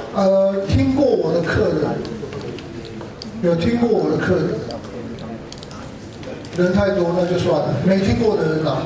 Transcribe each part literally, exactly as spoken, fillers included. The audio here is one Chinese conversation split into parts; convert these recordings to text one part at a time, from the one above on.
呃，听过我的课的，有听过我的课的，人太多那就算了，没听过的人啊。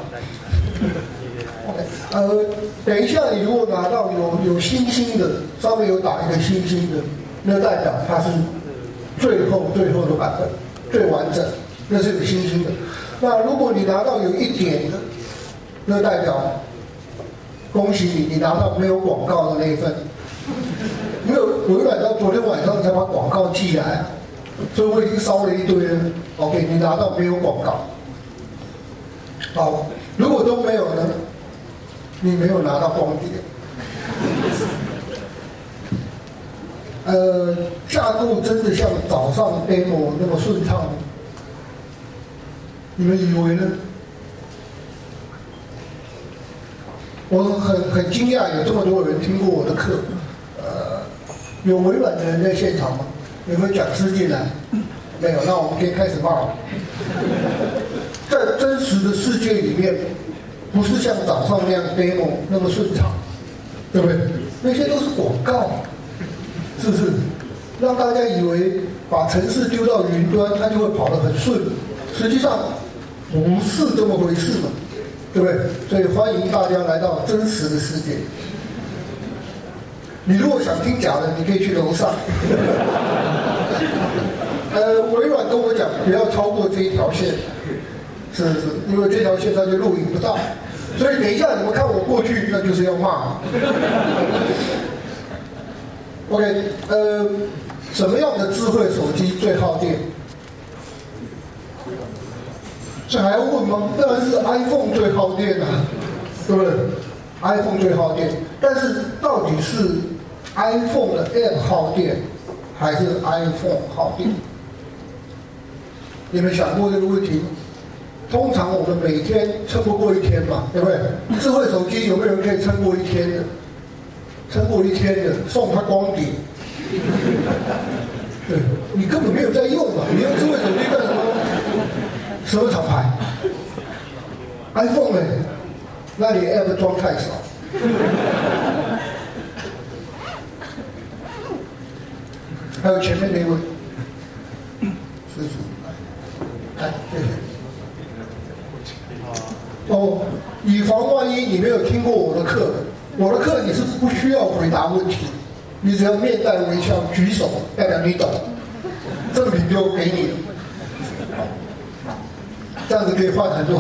呃，等一下，你如果拿到有有星星的，上面有打一个星星的，那代表它是最后最后的版本，最完整，那是有星星的。那如果你拿到有一点的，那代表恭喜你，你拿到没有广告的那一份。因为微软到昨天晚上才把广告寄来，所以我已经烧了一堆了。OK， 你拿到没有广告。好，如果都没有呢？你没有拿到光碟。呃，架构真的像早上 demo 那么顺畅吗？你们以为呢？我很很惊讶，有这么多人听过我的课。呃，有微软的人在现场吗？有没有讲师进来？没有，那我们可以开始骂了。在真实的世界里面，不是像早上那样 demo 那么顺畅，对不对？那些都是广告，是不是？让大家以为把程式丢到云端，它就会跑得很顺，实际上不是这么回事嘛，对不对？所以欢迎大家来到真实的世界。你如果想听假的，你可以去楼上。呃，微软跟我讲，不要超过这一条线，是是，因为这条线它就录影不到，所以等一下你们看我过去，那就是要骂。OK， 呃，什么样的智慧手机最耗电？这还要问吗？当然是 iPhone 最耗电啊，对不对 ？iPhone 最耗电，但是到底是 iPhone 的 App 耗电，还是 iPhone 耗电？你们想过这个问题吗？通常我们每天撑不过一天嘛，对不对？智慧手机有没有人可以撑过一天的？撑过一天的，送他光碟。对，你根本没有在用嘛，你用智慧手机干什么？什么厂牌 ？iPhone 呢？那你 App 装太少。还有前面那位，师傅。哎，谢谢。哦，以防万一你没有听过我的课，我的课你是不需要回答问题，你只要面带微笑举手，代表你懂，赠品就给你了。这样子可以换很多。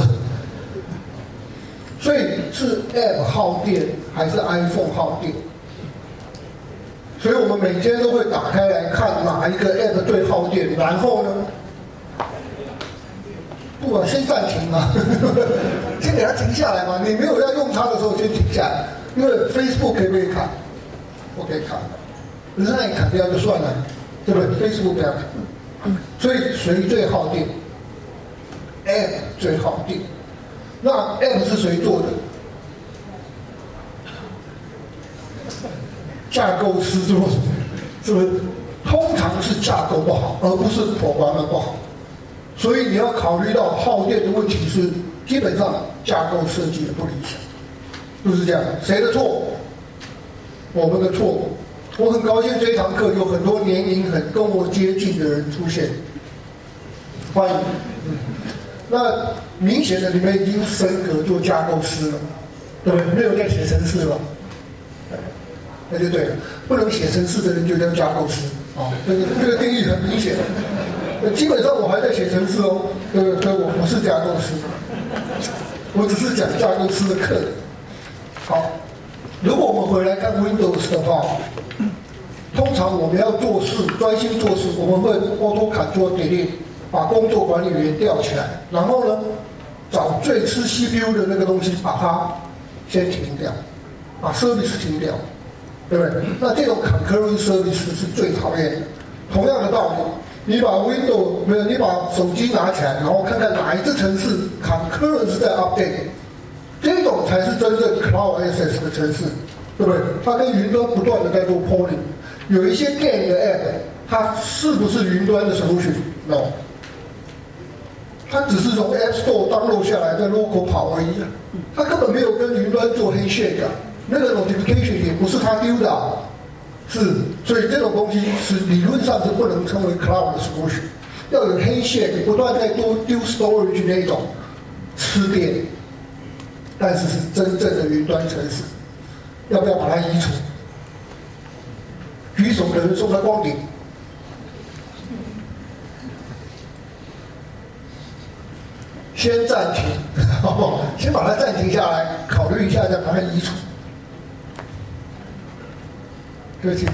所以是 App 耗电还是 iPhone 耗电？所以我们每天都会打开来看哪一个 App 最耗电，然后呢？不啊，先暂停嘛，先给它停下来嘛。你没有要用它的时候，先停下来。因为 Facebook 可以不可以砍？我可以砍，可是那你砍掉就算了，对不对 ？Facebook 不要砍。所以谁最耗电 ？App 最耗电。那 App 是谁做的？架构师做的，是不是？通常是架构不好，而不是 program 不好。所以你要考虑到耗电的问题是，基本上架构设计的不理想，就是这样。谁的错？我们的错。我很高兴这一堂课有很多年龄很跟我接近的人出现，欢迎。嗯，那明显的你们已经升格做架构师了，对不对？没有在写程式了，那就对了。不能写程式的人就叫架构师啊，这个这个定义很明显。基本上我还在写程式哦，对不对？我不是架构师，我只是讲架构师的课。好，如果我们回来看 Windows 的话，通常我们要做事，专心做事，我们会 Auto-Control Delete 把工作管理员调起来，然后呢，找最吃 C P U 的那个东西，把它先停掉，把 service 停掉，对不对？那这种 concurrent service 是最讨厌的。同样的道理。你把 Windows 没有，你把手机拿起来，然后看看哪一个程式 concurrent 是在 update， 这种才是真正 Cloud Access 的程式，对不对？它跟云端不断的在做 polling。有一些 game 的 app， 它是不是云端的 solution？ No， 它只是从 App Store download 下来，在 local 跑而已，它根本没有跟云端做 handshake，那个 notification 也不是它丢的， 是，所以这种东西是理论上是不能称为 cloud solution， 要有黑线不断在多丢 storage 那一种吃电，但是是真正的云端城市，要不要把它移除？举手的人送他光碟。先暂停，先把它暂停下来，考虑一下再把它移除。对不起，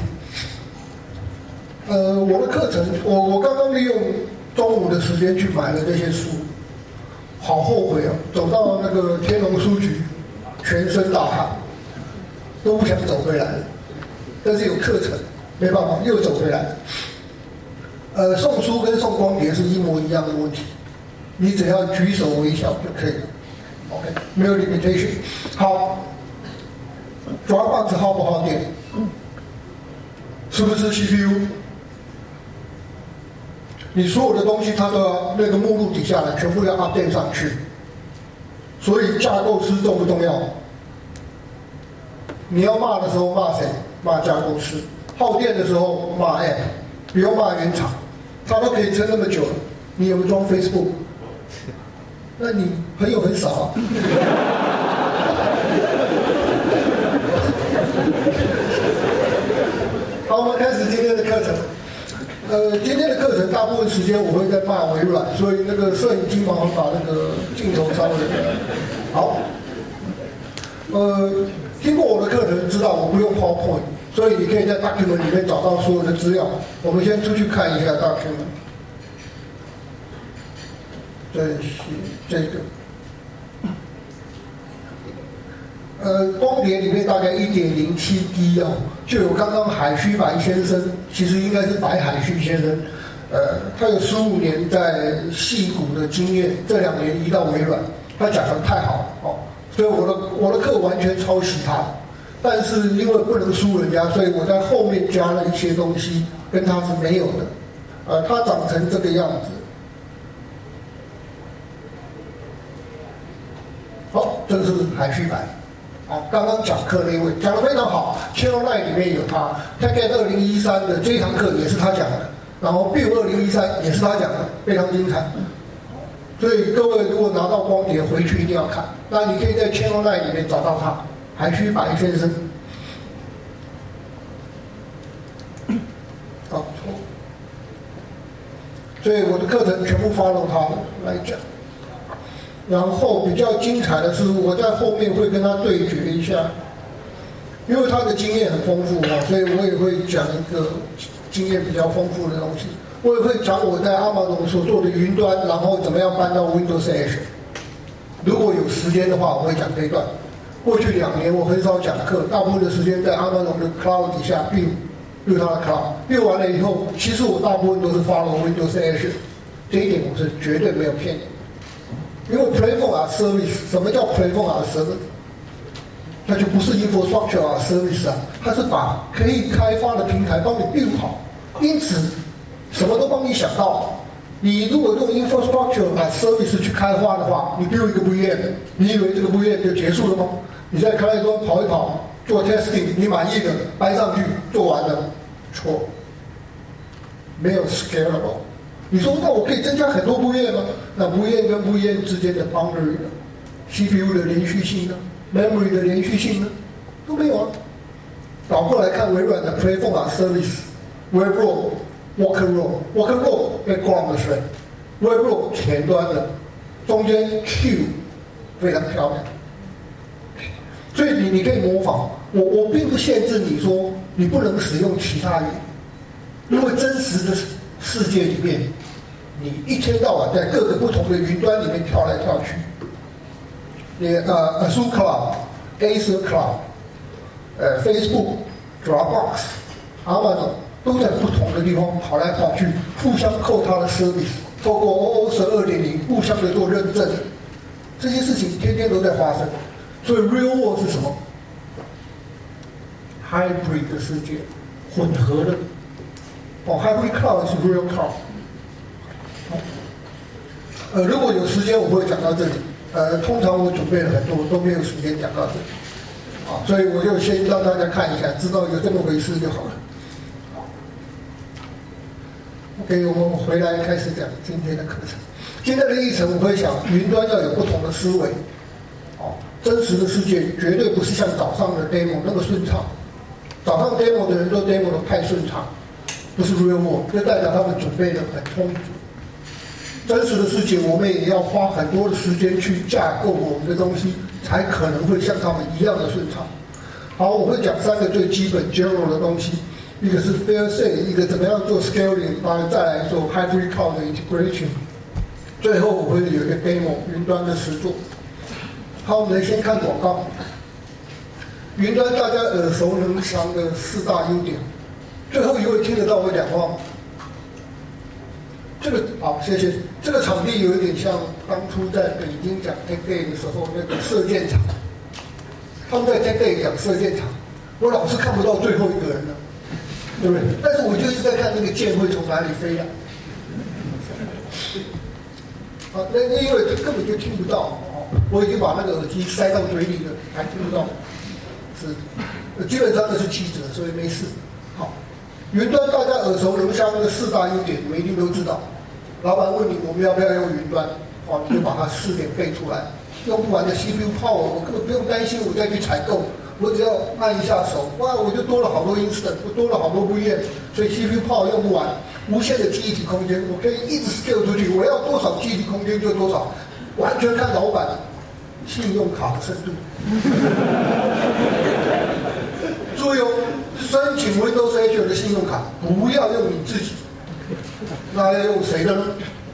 呃，我的课程，我我刚刚利用中午的时间去买了这些书，好后悔哦！走到那个天龙书局，全身大汗，都不想走回来了。但是有课程，没办法，又走回来了。呃，送书跟送光碟是一模一样的问题，你只要举手微笑就可以了。OK， 没有 limitation。好 ，Dropbox 耗不耗电？是不是 C P U？ 你所有的东西它都要那个目录底下来，全部要 update 上去。所以架构师重不重要？你要骂的时候骂谁？骂架构师。耗电的时候骂 App， 不用骂原厂，它都可以撑那么久了。你有没有装 Facebook？ 那你朋友很少啊。好，我们开始今天的课程。呃，今天的课程大部分时间我会在骂微软，所以那个摄影机麻烦把那个镜头稍微好。呃，听过我的课程知道我不用 PowerPoint， 所以你可以在 document 里面找到所有的资料。我们先出去看一下 document。这是这个。呃，光碟里面大概 一点零七 D 哦，就有刚刚海须白先生，其实应该是白海须先生，呃，他有十五年在矽谷的经验，这两年移到微软，他讲的太好了哦，所以我的我的课完全抄袭他，但是因为不能输人家，所以我在后面加了一些东西，跟他是没有的，呃，他长成这个样子。好，这个是海须白。好，刚刚讲课那位讲得非常好 ，Channel Line 里面有他 ，Tech 二零一三的这一堂课也是他讲的，然后 Build 二零一三也是他讲的，非常精彩。所以各位如果拿到光碟回去一定要看，那你可以在 Channel Line 里面找到他，海须白先生。好，错。所以我的课程全部 follow 他的来讲。然后比较精彩的是，我在后面会跟他对决一下，因为他的经验很丰富啊，所以我也会讲一个经验比较丰富的东西。我也会讲我在 Amazon 所做的云端，然后怎么样搬到 Windows Azure。如果有时间的话，我会讲这一段。过去两年我很少讲课，大部分的时间在 Amazon 的 Cloud 底下 build build 它的 Cloud，build 完了以后，其实我大部分都是 follow Windows Azure， 这一点我是绝对没有骗你。因为 Platform as Service， 什么叫 Platform as Service？ 那就不是 Infrastructure as Service 啊，它是把可以开发的平台帮你 build 好，因此什么都帮你想到。你如果用 Infrastructure as Service 去开发的话，你 build 一个 V M， 你以为这个 V M 就结束了吗？你在开发中跑一跑，做 testing， 你满意的搬上去，做完了，错，没有 scalable。你说那我可以增加很多V M吗？那V M跟V M之间的 boundary 呢 ？C P U 的连续性呢 ？memory 的连续性呢？都没有啊。倒过来看微软的 Platform as Service，Web Roll、Worker Roll、Worker Roll background 的水 ，Web Roll 前端的，中间 Q 非常漂亮。所以你你可以模仿我，我并不限制你说你不能使用其他语言，因为真实的世界里面。你一天到晚在各个不同的云端里面跳来跳去，你呃 Azure Cloud、Azure Cloud、呃 Facebook、Dropbox、Amazon 都在不同的地方跑来跑去，互相扣它的 service， 透过 O O 十二点零互相的做认证，这些事情天天都在发生。所以 Real World 是什么 ？Hybrid 的世界，混合的。哦 ，Hybrid Cloud 是 Real Cloud。呃，如果有时间我会讲到这里，呃，通常我准备了很多，都没有时间讲到这里，啊，所以我就先让大家看一下，知道有这么回事就好了。 OK， 我们回来开始讲今天的课程。今天的议程，我会想，云端要有不同的思维。哦，真实的世界绝对不是像早上的 demo 那么顺畅。早上 demo 的人都 demo 的太顺畅，不是 real world， 就代表他们准备的很充足。真实的世界，我们也要花很多的时间去架构我们的东西，才可能会像他们一样的顺畅。好，我会讲三个最基本 general 的东西，一个是 fail safe， 一个怎么样做 scaling， 当然再来做 hybrid cloud 的 integration， 最后我会有一个 demo 云端的实作。好，我们来先看广告。云端大家耳熟能详的四大优点，最后一位听得到我讲话吗？这个好，谢谢。这个场地有一点像当初在北京讲 Tech Day 的时候那个射箭场。他们在 Tech Day 讲射箭场，我老是看不到最后一个人了，对不对？但是我就一直在看那个箭会从哪里飞来。啊，那那因为根本就听不到，哦，我已经把那个耳机塞到嘴里了，还听不到。是，基本上都是记者，所以没事。好，云端大家耳熟能详的四大优点，你们一定都知道。老板问你我们要不要用云端，哦，你就把它四点背出来。用不完的 C P U power， 我根本不用担心我再去采购，我只要按一下手，哇，我就多了好多 instant， 我多了好多 V M， 所以 C P U power 用不完，无限的记忆体空间，我可以一直 scale 出去，我要多少记忆体空间就多少，完全看老板信用卡的深度。注意哦，申请 Windows Azure 的信用卡，不要用你自己，那要用谁的呢？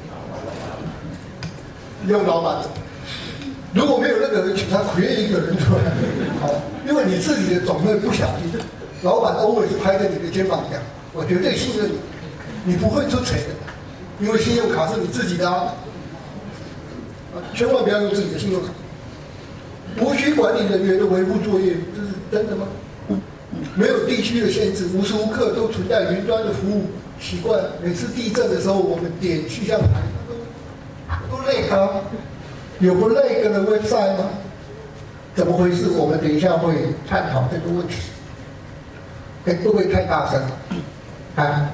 用老板的。如果没有那个人，请他 create 一个人出来，好，因为你自己的总会不小心，老板 always 拍着你的肩膀讲，我绝对信任你，你不会出错的，因为信用卡是你自己的啊，啊，千万不要用自己的信用卡。无需管理人员的维护作业，这是真的吗？没有地区的限制，无时无刻都存在云端的服务。奇怪，每次地震的时候，我们点气象台都都累啊。有不那个的 website 吗？怎么回事？我们等一下会探讨这个问题。哎，会不会太大声了？啊，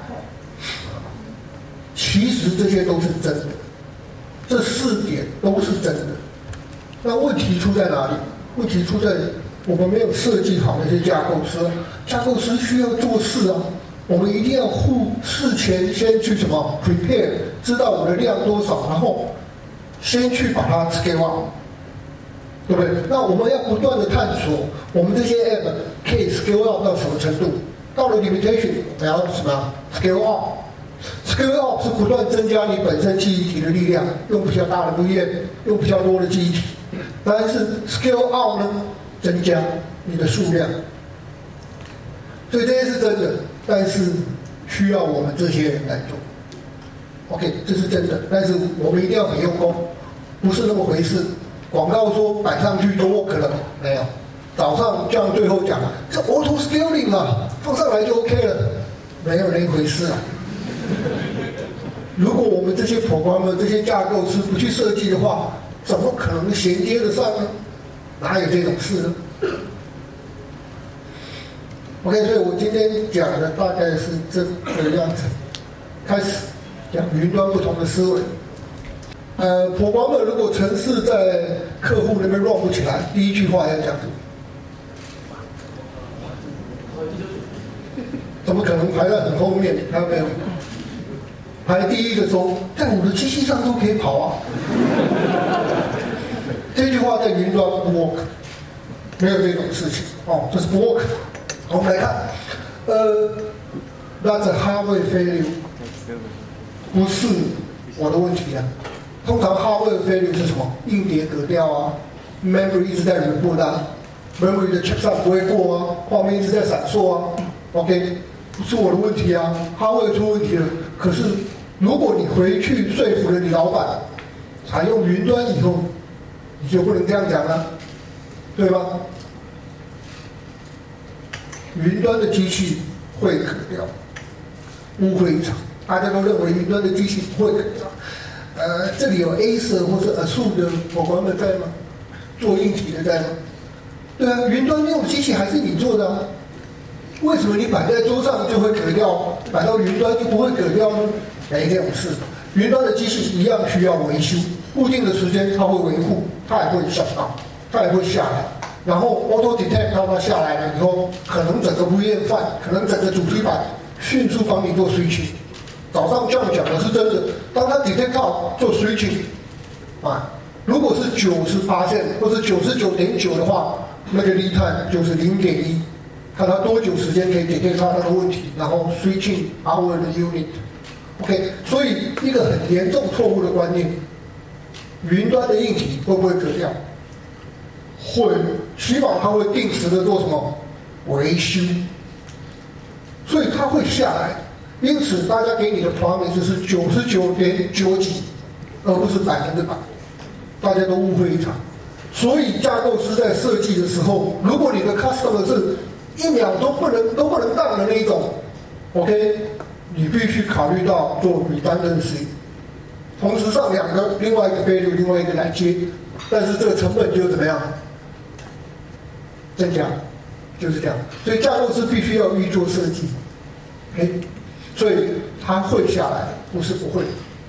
其实这些都是真的，这四点都是真的。那问题出在哪里？问题出在我们没有设计好那些架构师。架构师需要做事啊，我们一定要护事前先去什么 prepare， 知道我的量多少，然后先去把它 scale up， 对不对？那我们要不断的探索，我们这些 app 可以 scale up 到什么程度？到了 limitation， 我要什么 scale up？scale up 是不断增加你本身记忆体的力量，用比较大的 V M， 用比较多的记忆体。但是 scale out 呢，增加你的数量。所以这些是真的，但是需要我们这些人来做。OK， 这是真的，但是我们一定要很用功，不是那么回事。广告说摆上去就 work 了，没有。早上这样最后讲，这 auto scaling 啊，放上来就 OK 了，没有那一回事啊。如果我们这些 programmer 这些架构师不去设计的话，怎么可能衔接得上呢？哪有这种事呢 ？OK， 所以我今天讲的大概是这个样子，开始。讲云端不同的思维，呃 ，programmer 如果程式在客户那边 run 不起来，第一句话要讲什么？怎么可能排在很后面？看到没有？排第一个说，在我的机器上都可以跑啊。这句话在云端不 work， 没有这种事情哦，这是不 work。我们来看，呃 ，that's a hardware failure。不是我的问题啊。通常 hardware failure 是什么？硬碟革掉啊 ，memory 一直在 reboot 啊 ，memory 的 checksum 不会过啊，画面一直在闪烁啊。OK， 不是我的问题啊 ，hardware 出问题了。可是如果你回去说服了你老板，采用云端以后，你就不能这样讲了，对吧？云端的机器会革掉，误会一场。大家都认为云端的机器不会革掉。呃，这里有 Acer 或是 Asus 的programmer在吗？做硬体的在吗？对啊，云端那种机器还是你做的啊。为什么你摆在桌上就会革掉？ 掉，摆到云端就不会嗝掉呢？没这种事。云端的机器一样需要维修，固定的时间它会维护，它也会小到，它也会下来。然后 auto detect 当它下来了以后，可能整个 V M 范，可能整个主机板迅速帮你做 switching。早上这样讲的是真的，当它 detect 到做 switching， 啊，如果是九十八线或是九十九点九的话，那个 lead time 就是零点一，看它多久时间可以 detect 到那个问题，然后 switching hour 的 unit。OK， 所以一个很严重错误的观念，云端的硬体会不会嗝掉？会，起码它会定时的做什么维修，所以它会下来。因此，大家给你的 promise 是九十九点九几，而不是百分之百，大家都误会一场。所以架构师在设计的时候，如果你的 customer 是一秒都不能都不能当的那一种 ，OK， 你必须考虑到做 redundancy， 同时上两个，另外一个 value， 另外一个来接，但是这个成本就怎么样？增加，就是这样。所以架构师必须要预做设计 ，OK， 所以它会下来，不是不会。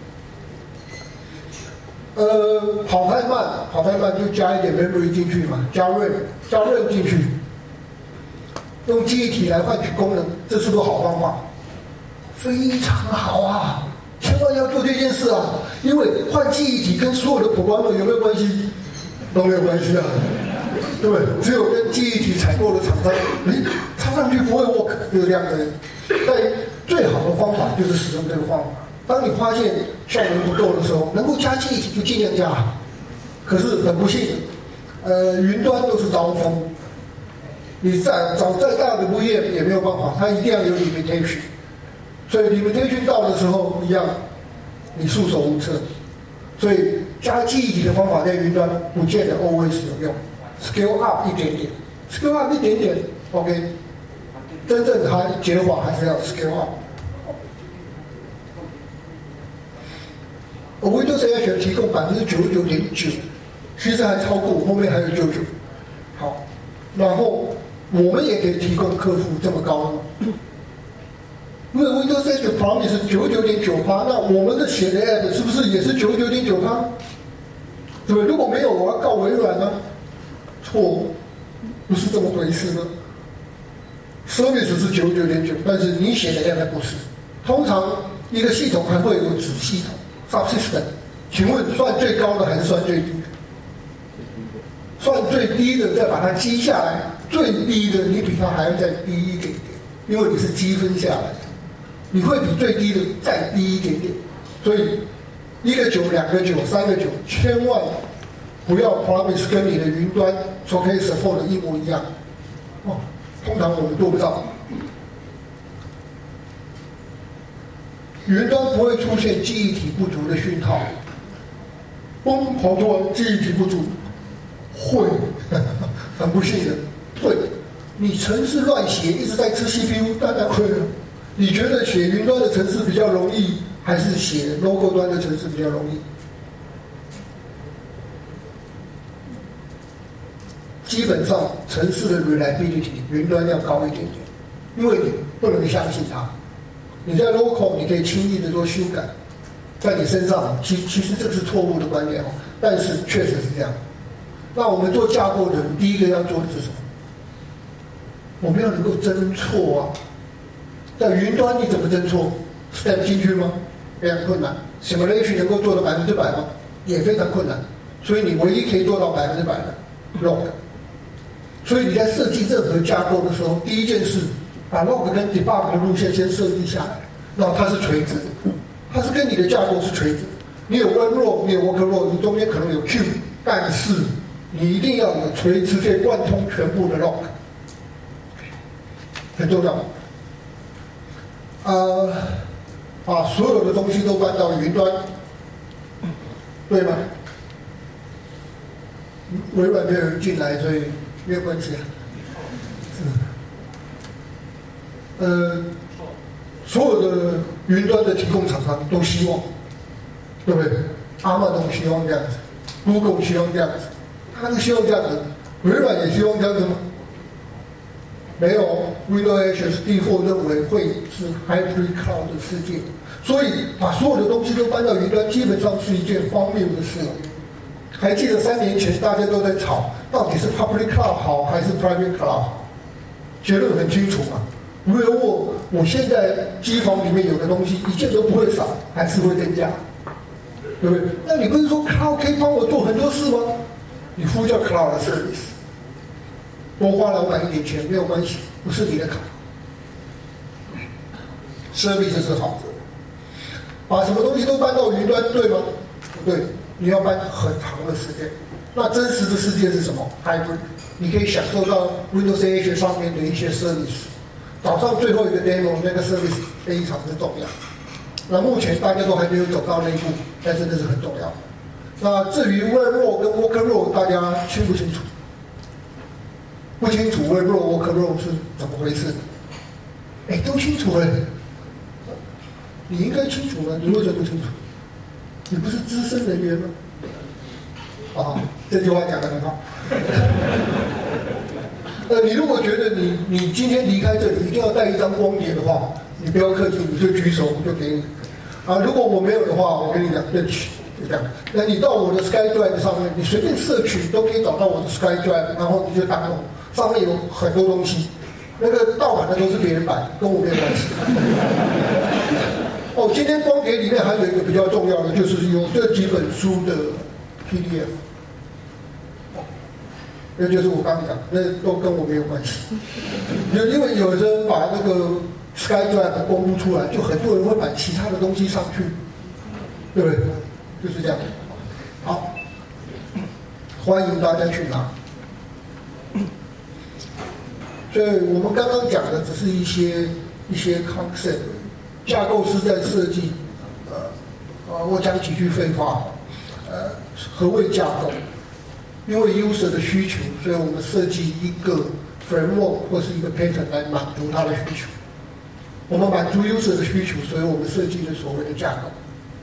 呃，跑太慢，跑太慢就加一点 memory 进去嘛，加 RAM， 加 RAM 进去，用记忆体来换取功能，这是个好方法，非常好啊！千万要做这件事啊，因为换记忆体跟所有的 programmer 有没有关系？都没有关系啊。对不对？只有跟记忆体采购的厂商，诶，插上去不会 work， 就是这样的。但最好的方法就是使用这个方法。当你发现效能不够的时候，能够加记忆体就尽量加。可是很不幸，呃，云端都是刀锋，你再找再大的 V M 也没有办法，它一定要有 limitation。所以 limitation 到的时候一样，你束手无策。所以加记忆体的方法在云端不见得 always 有用。Scale up 一点点 ，scale up 一点点 ，OK。真正还结法还是要 scale up。Windows Azure 提供百分之九十九点九，其实还超过，后面还有九九。好，然后我们也可以提供客户这么高的，因为 Windows Azure Promise 是九十九点九趴，那我们的写的 App 是不是也是九十九点九趴？对不对？如果没有，我要告微软呢？错误，不是这么回事呢。Service 是九十九点九，但是你写的 App 不是。通常一个系统还会有子系统 subsystem， 请问算最高的还是算最低的？算最低的再把它积下来，最低的你比它还要再低一点点，因为你是积分下来的，你会比最低的再低一点点。所以一个九、两个九、三个九，千万不要 promise 跟你的云端所可以 support 的一模一样，哦，通常我们做不到。云端不会出现记忆体不足的讯号，崩跑出来记忆体不足，会，很不幸的，会。你程式乱写，一直在吃 C P U， 当然会了。你觉得写云端的程式比较容易，还是写 local 端的程式比较容易？基本上，程式的 reliability 云端要高一点点，因为你不能相信它。你在 local 你可以轻易的做修改，在你身上，其其实这是错误的观念哦，但是确实是这样。那我们做架构的人，第一个要做的是什么？我们要能够侦错啊。在云端你怎么侦错 ？step 进去吗？非常困难。simulation 能够做到百分之百吗？也非常困难。所以你唯一可以做到百分之百的 log。所以你在设计任何架构的时候，第一件事，把 log 跟 debug 的路线先设计下来，然后它是垂直的，它是跟你的架构是垂直的。你有 run row， 你有 work row， 你中间可能有 queue， 但是你一定要有垂直可以贯通全部的 log， 很重要。呃，把所有的东西都搬到云端，对吗？微软没有人进来，所以没有关系啊。呃，所有的云端的提供厂商都希望，对不对？阿玛总希望这样子 ，Google 希望这样子，他都希望这样子，微软也希望这样子吗？ 没有 Windows Azure default 认为会是 hybrid cloud 的世界，所以把所有的东西都搬到云端，基本上是一件荒谬的事。还记得三年前大家都在吵，到底是 public cloud 好还是 private cloud 好？结论很清楚嘛。如果我我现在机房里面有的东西一件都不会少，还是会增加，对不对？那你不是说 cloud 可以帮我做很多事吗？你呼叫 cloud 的 service， 多花老板一点钱没有关系，不是你的卡。service 是好的，把什么东西都搬到云端，对吗？不对，你要搬很长的时间。那真实的世界是什么 ？hybrid， 你可以享受到 Windows Azure 上面的一些 service。早上最后一个 demo 那个 service 非常的重要。那目前大家都还没有走到那一步，但是那是很重要。那至于 Web Role 跟 Worker Role， 大家清不清楚？不清楚 Web Role、Worker Role 是怎么回事？哎，都清楚哎。你应该清楚吗？你为什么不清楚？你不是资深人员吗？啊，这句话讲得很好。呃，你如果觉得你你今天离开这里一定要带一张光碟的话，你不要客气，你就举手，我就给你。啊，如果我没有的话，我跟你讲，对不起，就这样。那你到我的 SkyDrive 上面，你随便摄取都可以找到我的 SkyDrive， 然后你就打开，上面有很多东西，那个盗版的都是别人摆，跟我没有关系。哦，今天光碟里面还有一个比较重要的，就是有这几本书的 P D F。那就是我刚刚讲，那都跟我没有关系。因因为有人把那个 SkyDrive 公布出来，就很多人会把其他的东西上去，对不对？就是这样。好，欢迎大家去拿。所以我们刚刚讲的只是一些一些 concept， 架构是在设计。呃，啊，我讲几句废话。呃，何谓架构？因为 user 的需求，所以我们设计一个 framework 或是一个 pattern 来满足他的需求。我们满足 user 的需求，所以我们设计了所谓的架构。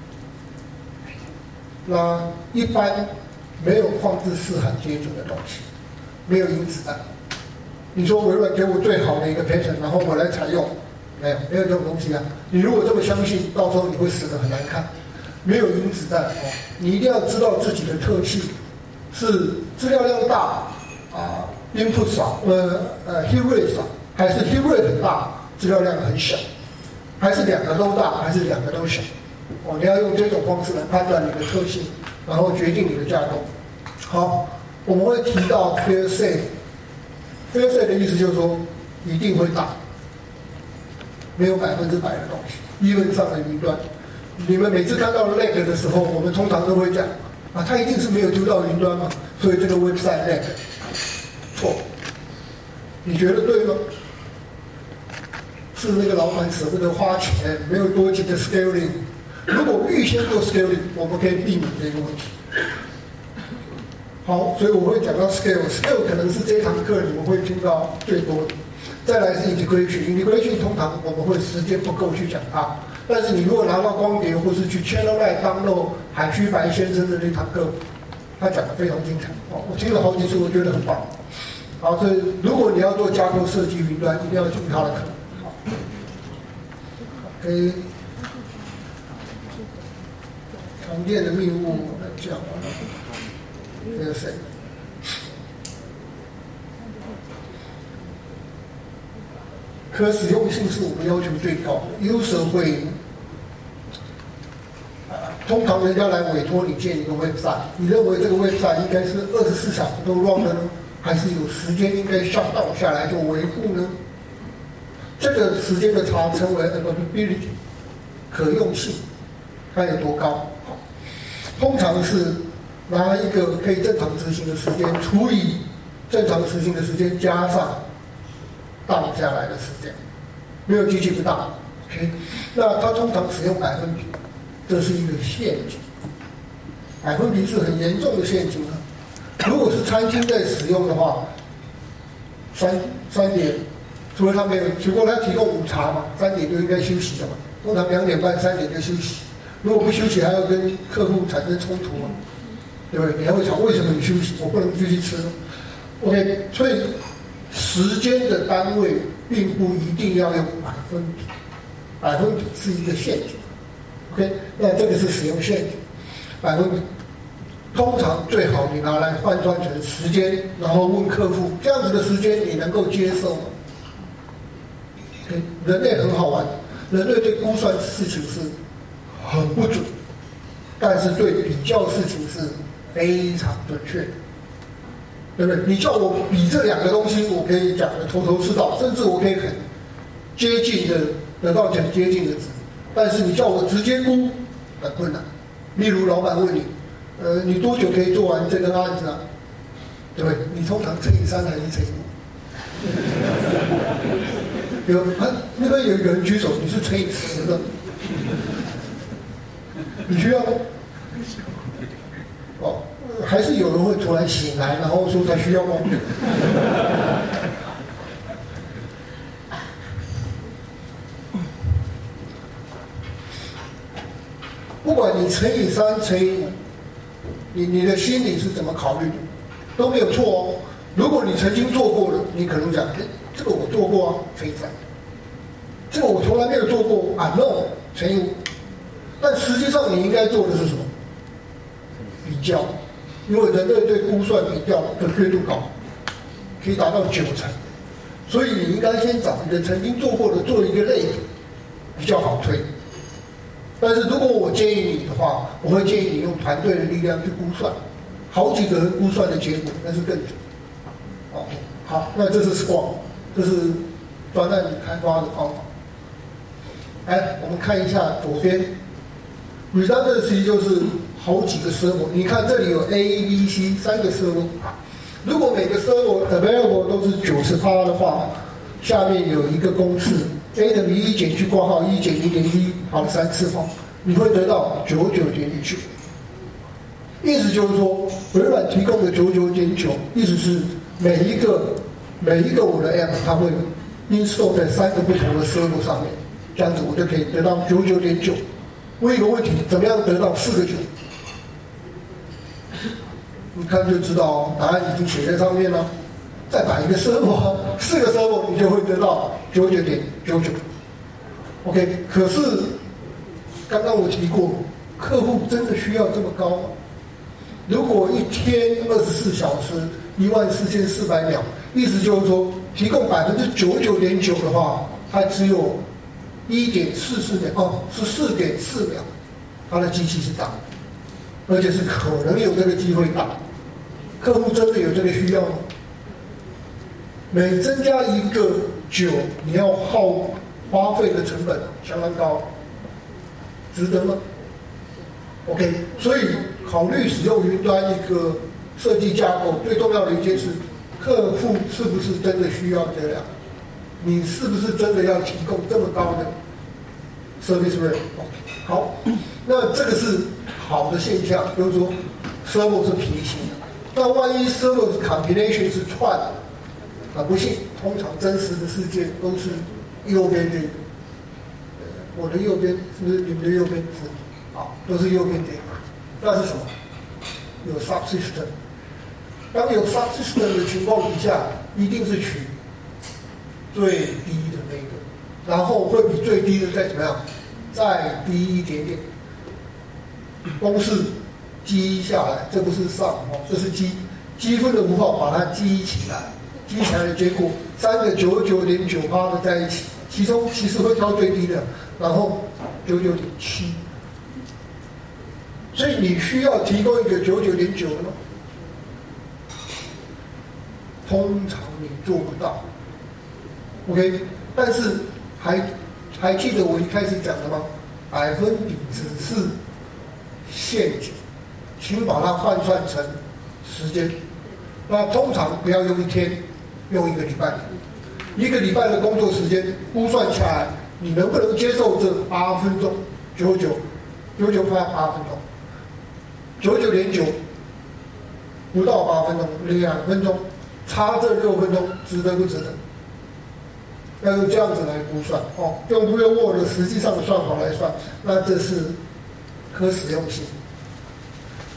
那一般没有放置四函接准的东西，没有因子弹。你说微软给我最好的一个 pattern， 然后我来采用，没有，没有这种东西啊。你如果这么相信，到时候你会死得很难看。没有因子弹哦，你一定要知道自己的特性。是资料量大啊 ，input 少，呃呃 hit rate 少，还是 hit rate 很大，资料量很小，还是两个都大，还是两个都小？哦，你要用这种方式来判断你的特性，然后决定你的架构。好，我们会提到 fail safe，fail safe 的意思就是说一定会大，没有百分之百的东西。理论上的云端，你们每次看到 lag 的时候，我们通常都会讲。啊，它一定是没有丢到云端嘛，所以这个 website lag 错，你觉得对吗？是那个老板舍不得花钱，没有多几个 scaling。如果预先做 scaling， 我们可以避免这个问题。好，所以我会讲到 scale，scale 可能是这一堂课你们会听到最多的。再来是 integration，integration 通常我们会时间不够去讲它。但是你如果拿到光碟，或是去 ChannelNet download海区白先生的那堂课，他讲的非常精彩哦，我听了好几次，我觉得很棒。好，所以如果你要做架构设计云端，一定要听他的课。好 ，OK， 常见的密务我们讲完了，这个谁？可使用性是我们要求最高的 ，user 会。通常人家来委托你建一个 website， 你认为这个 website 应该是二十四小时都 run 的呢，还是有时间应该 shut down 下来做维护呢？这个时间的差称为 availability， 可用性，它有多高？通常是拿一个可以正常执行的时间除以正常执行的时间加上 down 下来的时间，没有机器不 down。OK， 那它通常使用百分比。这是一个陷阱，百分比是很严重的陷阱啊！如果是餐厅在使用的话，三三点，除了他没有，如果他提供午茶嘛，三点就应该休息了嘛。通常两点半、三点就休息，如果不休息，还要跟客户产生冲突嘛，对不对？你还会吵为什么你休息，我不能继续吃 ？OK， 所以时间的单位并不一定要用百分比，百分比是一个陷阱。OK， 那这个是使用陷阱，百分比。通常最好你拿来换算成时间，然后问客户这样子的时间你能够接受吗？ okay， 人类很好玩，人类对估算事情是很不准，但是对比较事情是非常准确，对不对？你叫我比这两个东西，我可以讲的头头是道，甚至我可以很接近的得到很接近的值，但是你叫我直接估，很困难。例如老板问你，呃，你多久可以做完这个案子啊？对不对？你通常乘以三还是乘以五？有啊，那边有一个人举手，你是乘以十的，你需要吗？哦，还是有人会突然醒来，然后说他需要吗？不管你乘以三乘以五，你你的心里是怎么考虑的，都没有错哦。如果你曾经做过了，你可能讲，哎，这个我做过啊，乘以三。这个我从来没有做过啊 ，no， 乘以五。但实际上你应该做的是什么？比较，因为人类对估算比较的准确度高，可以达到九成。所以你应该先找你的曾经做过的做一个类比，比较好推。但是如果我建议你的话，我会建议你用团队的力量去估算，好几个人估算的结果，那是更准。OK， 好，那这是 Scrum， 这是专案开发的方法。来，我们看一下左边 ，redundancy 就是好几个 server， 你看这里有 A、B、C 三个 server， 如果每个 server available 都是九十趴的话，下面有一个公式 ，A 等于一减去括号一减一点一，好三次方，你会得到九十九点九。意思就是说，微软提供的九十九点九，意思是每一个每一个我的 app 它会 install 在三个不同的 server 上面，这样子我就可以得到九十九点九。问一个问题，怎么样得到四个九？你看就知道答案已经写在上面了。再打一个 server， 四个 server 你就会得到九十九点九九。OK， 可是刚刚我提过，客户真的需要这么高吗？如果一天二十四小时一万四千四百秒，意思就是说提供百分之九十九点九的话，它只有一点四四秒哦，是四点四秒，它的机器是大的，而且是可能有这个机会大。客户真的有这个需要吗？每增加一个九，你要耗花费的成本相当高，值得吗 ？OK， 所以考虑使用云端一个设计架构，最重要的一件事，客户是不是真的需要这样？你是不是真的要提供这么高的 service rate？ 好，那这个是好的现象，就是说 server 是平行的。那万一 server 是 combination 是串的？啊，不信，通常真实的世界都是右边这个，我的右边是不是你们的右边是？好，都是右边这个。那是什么？有 subsystem。当有 subsystem 的情况底下，一定是取最低的那个，然后会比最低的再怎么样，再低一点点。公式积下来，这不是上哦，这是积，积分的符号把它积起来。积起来的结果，三个九十九点九趴的在一起，其中其实会挑最低的，然后九十九点七。所以你需要提供一个九十九点九的吗？通常你做不到。OK， 但是还还记得我一开始讲的吗？百分比只是陷阱，请把它换算成时间。那通常不要用一天。用一个礼拜，一个礼拜的工作时间估算下来，你能不能接受这八分钟？九十九，九十九块八分钟，九十九点九，不到八分钟，两分钟，差这六分钟，值得不值得？要用这样子来估算哦，用 Real World 实际上的算法来算，那这是可实用性。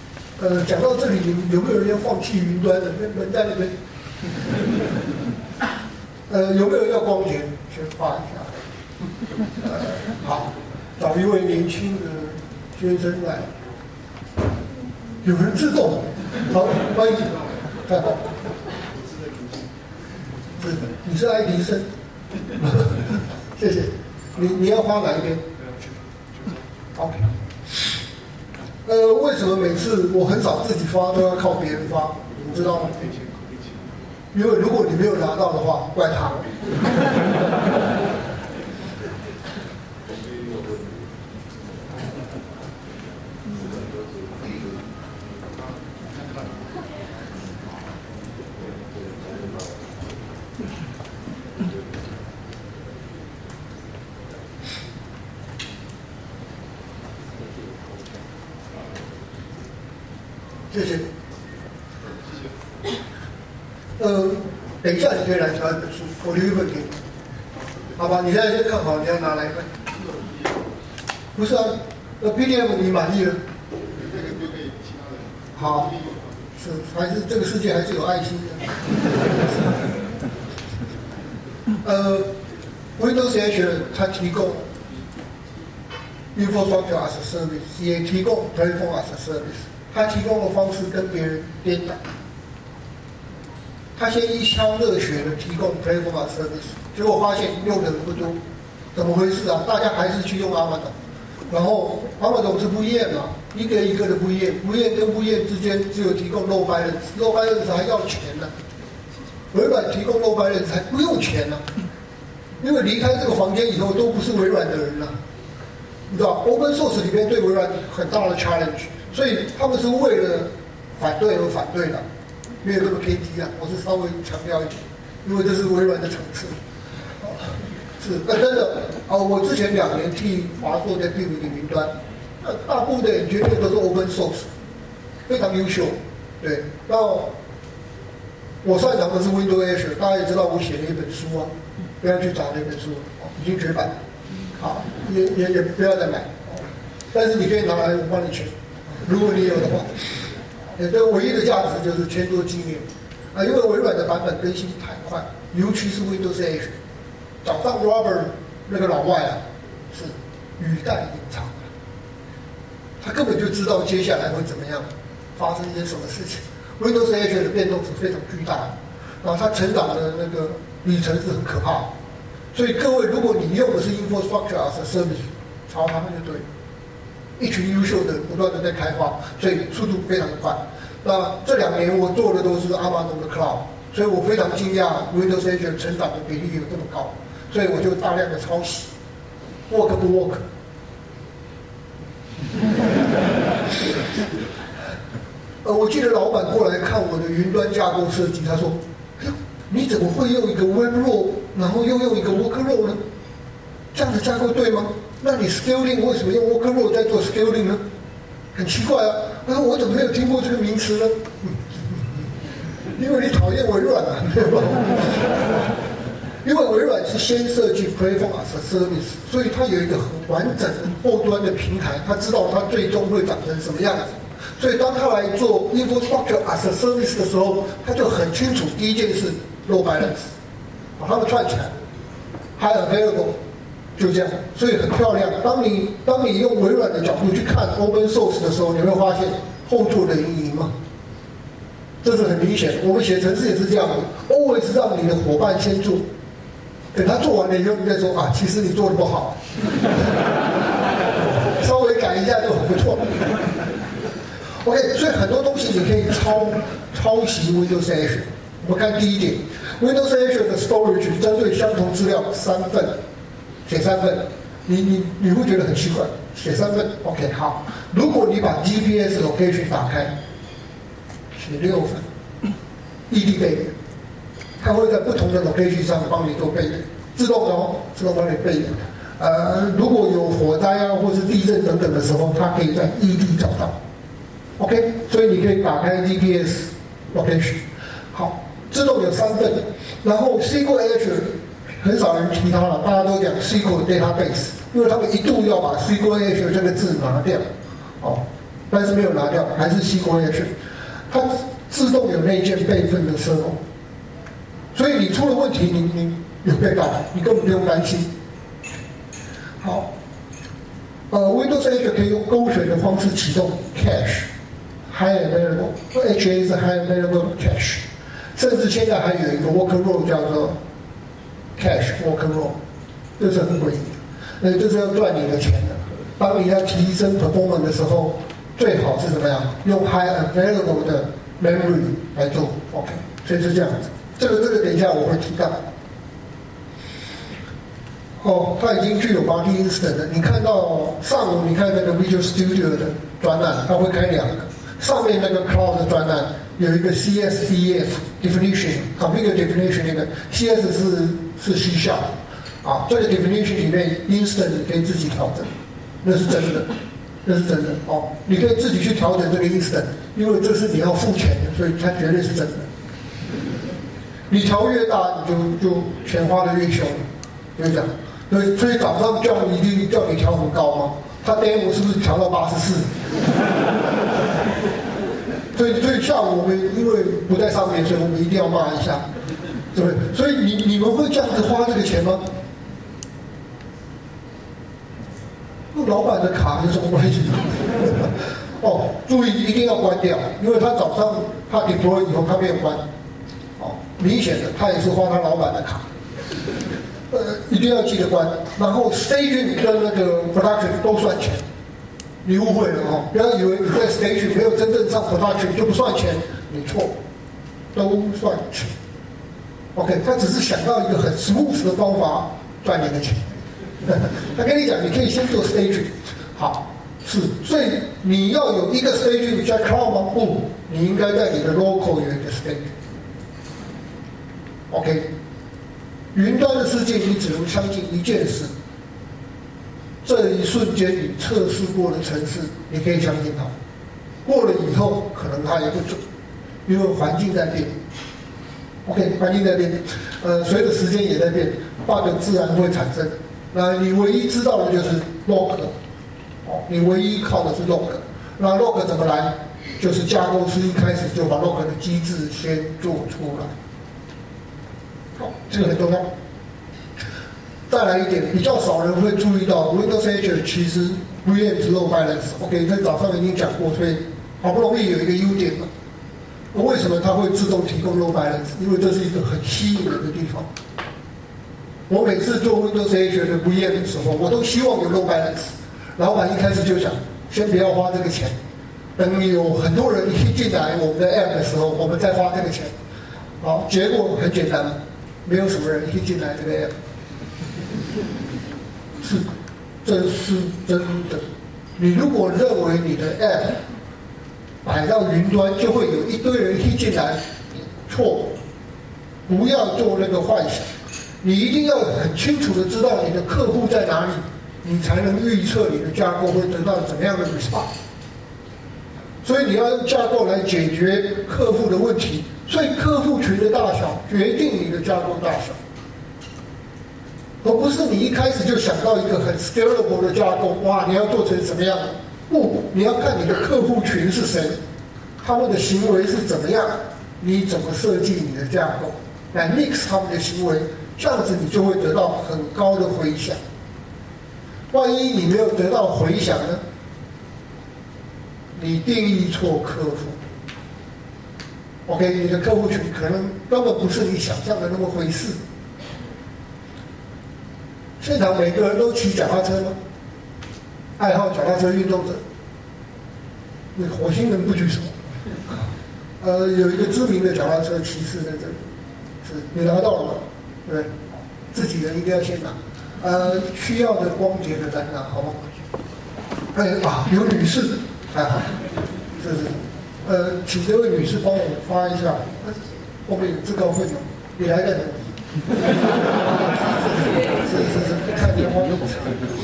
呃，讲到这里，你们有没有人要放弃云端的？人在那边。 呃，有没有人要光碟？先发一下。呃，好，找一位年轻的先生来。有人自动，好，欢迎，太好。是，你是爱迪生，谢谢。你你要发哪一边 ？OK。呃，为什么每次我很少自己发，都要靠别人发？你们知道吗？因为如果你没有拿到的话，怪他。谢谢。呃，等一下你可以来挑一本书，我留一本给你，好吧？你现在先看好，你要拿来一份。不是啊，那 P D F 你满意了？好，是还是这个世界还是有爱心的。呃 ，Windows Azure 它提供 Infrastructure as a Service， 也提供 Platform as a Service。他提供的方式跟别人颠倒，他先一腔热血的提供 Platform as Service， 结果发现用的人不多，怎么回事啊？大家还是去用 Amazon， 然后 Amazon 是不验嘛，一个一个的不验，不验跟不验之间只有提供 low balance，low balance 还要钱呢、啊，微软提供 low balance 还不用钱呢、啊，因为离开这个房间以后都不是微软的人了、啊，你知道 ，Open Source 里面对微软很大的 challenge。所以他们是为了反对而反对的，没有那么偏激啊。我是稍微强调一点，因为这是微软的层次。是，那真的啊，我之前两年替华硕在 build 一个云端，那大部分的绝对都是 open source， 非常优秀。对，那我擅长的是 Windows Azure， 大家也知道我写了一本书啊，不要去找那本书，已经绝版了。好，也也也不要再买，但是你可以拿来我帮你签。如果你有的话，也这唯一的价值就是签做纪念啊，因为微软的版本更新太快，尤其是 Windows Azure。早上 Robert 那个老外啊，是语带隐藏的，他根本就知道接下来会怎么样，发生一些什么事情。Windows Azure 的变动是非常巨大的，然后它成长的那个里程是很可怕的。所以各位，如果你用的是 Infrastructure as a Service， 抄他们就对了。一群优秀的不断的在开发，所以速度非常的快。那这两年我做的都是 Amazon 的 Cloud， 所以我非常惊讶 Windows Azure 成长的比例有这么高，所以我就大量的抄袭 ，work 不 work？ 呃，我记得老板过来看我的云端架构设计，他说：“哎呦，你怎么会用一个 Web Role， 然后又用一个 Work Role 呢？这样的架构对吗？那你 Scaling 为什么用 Work Role 在做 Scaling 呢？很奇怪啊！他说我怎么没有听过这个名词呢？因为你讨厌微软啊，对吧？因为微软是先设计 Platform as a Service， 所以它有一个很完整的后端的平台，它知道它最终会长成什么样子。所以当他来做 Infrastructure as a Service 的时候，他就很清楚第一件事 low balance， 把它们串起来 ，high available。就这样，所以很漂亮。当你当你用微软的角度去看 open source 的时候，你会发现后座的人赢嘛，这是很明显。我们写程式也是这样的 ，always 让你的伙伴先做，等他做完了以后，你再说啊，其实你做的不好，稍微改一下就很不错。OK， 所以很多东西你可以抄抄袭 Windows Azure。我们看第一点 ，Windows Azure 的 storage 针对相同资料三份。写三份，你你你会觉得很奇怪，写三份 ，OK 好。如果你把 G P S location 打开，写六份，异地备援，它会在不同的 location 上帮你做备援，自动的哦，自动帮你备援。呃，如果有火灾啊，或是地震等等的时候，它可以在异地找到 ，OK， 所以你可以打开 G P S location， 好，自动有三份，然后 S Q L Azure。很少人提它了，大家都讲 S Q L Database， 因为他们一度要把 S Q L Azure 这个字拿掉，哦，但是没有拿掉，还是 S Q L Azure， 它自动有内建备份的 server， 所以你出了问题，你你有被告，你根本不用担心。好，呃 ，Windows Edge 可以用勾选的方式启动 Cache。High available，H A 是 High available cache， 甚至现在还有一个 workaround 叫做 cache workaround， 这是很诡异的，呃，这是要赚你的钱的。当你要提升 performance 的时候，最好是怎么样？用 High available 的 memory 来做 ，OK， 所以是这样子。这个这个等一下我会提到。哦，它已经具有 multi instant 的。你看到上午你看那个 Visual Studio 的专栏，它会开两个。上面那个 Cloud 的专栏有一个 C S D F definition configure definition 那个 C S 是是 C sharp 啊，这个 definition 里面 instant 你可以自己调整，那是真的，那是真的哦，你可以自己去调整这个 instant， 因为这是你要付钱的，所以它绝对是真的。你调越大，你就就钱花的越凶，就是这样。所以所以早上叫你一定叫你调很高吗？他 demo 是不是调到八十四？所以，所以下午我们因为不在上面，所以我们一定要骂一下，对不对？所以你你们会这样子花这个钱吗？用老板的卡有什么关系？哦，注意一定要关掉，因为他早上他 deploy 以后他没有关，哦，明显的他也是花他老板的卡，呃，一定要记得关。然后 staging 跟那个 production 都算钱。你误会了哦！不要以为你在 stage 没有真正上 production 就不算钱，你错，都算钱。OK， 他只是想到一个很 smooth 的方法赚你的钱。他跟你讲，你可以先做 stage， 好，是，所以你要有一个 stage 加 cloud 吗？不，你应该在你的 local 有一个 stage。OK， 云端的世界你只能相信一件事。这一瞬间你测试过的程式，你可以相信它。过了以后，可能它也不准，因为环境在变。OK， 环境在变，呃，随着时间也在变 ，bug 自然会产生。那你唯一知道的就是 log， 哦，你唯一靠的是 log。那 log 怎么来？就是架构师一开始就把 log 的机制先做出来。好，这个很重要。再来一点，比较少人会注意到 Windows Edge 其实 V M 是 load balance。OK， 在早上已经讲过，所以好不容易有一个优点了。为什么它会自动提供 load balance？ 因为这是一个很吸引人的地方。我每次做 Windows Edge 的 V M 的时候，我都希望有 load balance。老板一开始就想，先不要花这个钱，等有很多人一进来我们的 App 的时候，我们再花这个钱。好，结果很简单，没有什么人一进来这个 App。是，这是真的。你如果认为你的 App 摆到云端就会有一堆人踢进来，错，不要做那个幻想。你一定要很清楚的知道你的客户在哪里，你才能预测你的架构会得到怎么样的 response。所以你要用架构来解决客户的问题，所以客户群的大小决定你的架构大小。而不是你一开始就想到一个很 scalable 的架构，哇，你要做成什么样？不，你要看你的客户群是谁，他们的行为是怎么样，你怎么设计你的架构，来 mix 他们的行为，这样子你就会得到很高的回响。万一你没有得到回响呢？你定义错客户。OK， 你的客户群可能根本不是你想象的那么回事。现场每个人都骑脚踏车吗？爱好脚踏车运动者，那火星人不举手。呃，有一个知名的脚踏车骑士在这里，是你拿到了吗？对，自己人一定要先拿。呃，需要的光洁的来拿，好吗？哎啊，有女士，还好，是是。呃，请这位女士帮我发一下，后面有自告奋勇，你来干什么？是是是，看电话用车。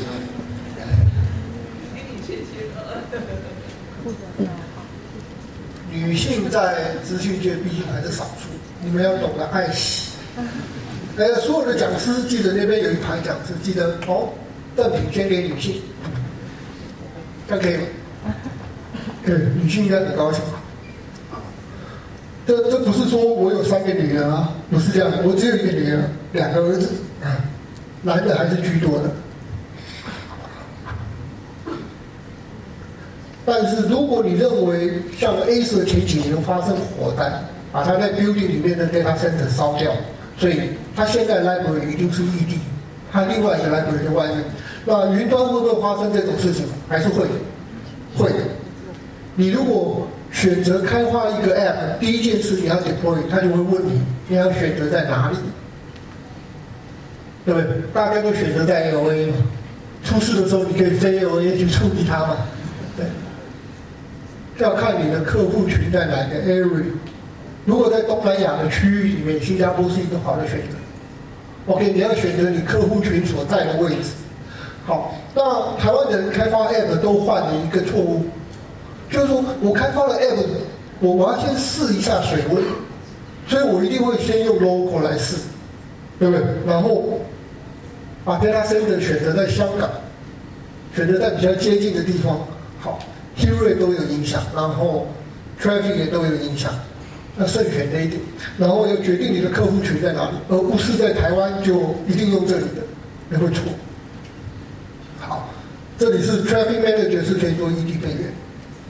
女性在资讯界毕竟还是少数，你们要懂得爱惜。呃，所有的讲师记得那边有一排讲师，记得哦，赠品先给女性，这样可以吗？对，女性应该很高兴。这这不是说我有三个女儿啊。 不是这样，我只有一个女儿，两个儿子，男的还是居多的。但是如果你认为像 Acer 前几年发生火灾，把它在 building 里面的 data center 烧掉，所以它现在 library 一定是异地，它另外一个 library 在外面。那云端会不会发生这种事情？还是会，会。你如果选择开发一个 app， 第一件事你要 deploy， 它就会问你你要选择在哪里，对不对？大家都选择在 L A 嘛，出事的时候你可以飞 L A 去处理它嘛，对。要看你的客户群在哪个 area。如果在东南亚的区域里面，新加坡是一个好的选择。OK， 你要选择你客户群所在的位置。好，那台湾人开发 app 都犯了一个错误，就是说我开发了 app， 我我要先试一下水温，所以我一定会先用 local 来试，对不对？然后把 data center 选择在香港，选择在比较接近的地方。好。hit rate 都有影响，然后 traffic 也都有影响，要慎选这一点，然后要决定你的客户群在哪里，而不是在台湾就一定用这里的，你会错。好，这里是 traffic manager 是可以做异地配源。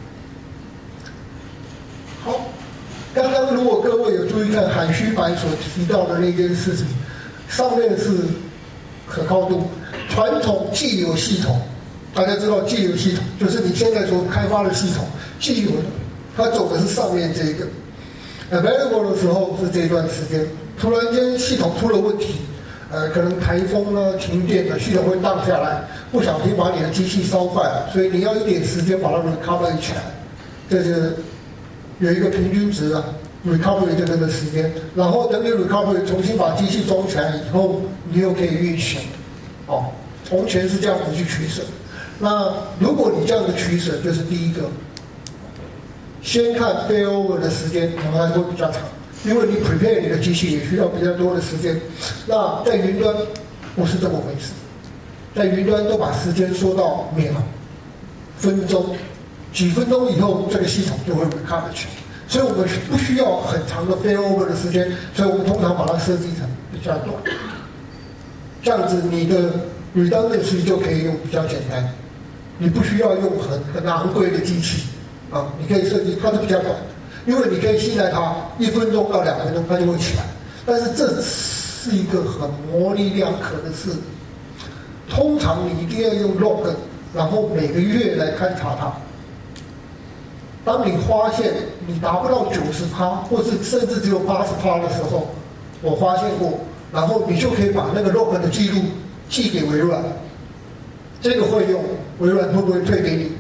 好，刚刚如果各位有注意看海虚白所提到的那件事情，上面是可靠度，传统既有系统。大家知道既有系统就是你现在所开发的系统，既有的，它走的是上面这个 available 的时候是这一段时间，突然间系统出了问题，呃，可能台风啊、停电了，系统会荡下来，不小心把你的机器烧坏了，所以你要一点时间把它 recover 起来，这是有一个平均值啊 ，recovery 这个时间，然后等你 recovery 重新把机器装起来以后，你又可以运行，哦，从前是这样子去取舍。那如果你这样的取舍，就是第一个，先看 failover 的时间，可能还会比较长，因为你 prepare 你的机器也需要比较多的时间。那在云端不是这么回事，在云端都把时间缩到秒、分钟，几分钟以后这个系统就会 recover 起来，所以我们不需要很长的 failover 的时间，所以我们通常把它设计成比较短，这样子你的 redundancy 就可以用比较简单。你不需要用很很昂贵的机器啊，你可以设计它是比较短的，因为你可以信赖它，一分钟到两分钟它就会起来。但是这是一个很模棱两可的事，通常你一定要用 log， 然后每个月来勘察它。当你发现你达不到九十趴，或是甚至只有八十趴的时候，我发现过，然后你就可以把那个 log 的记录寄给微软，这个会用。微软会不会退给你？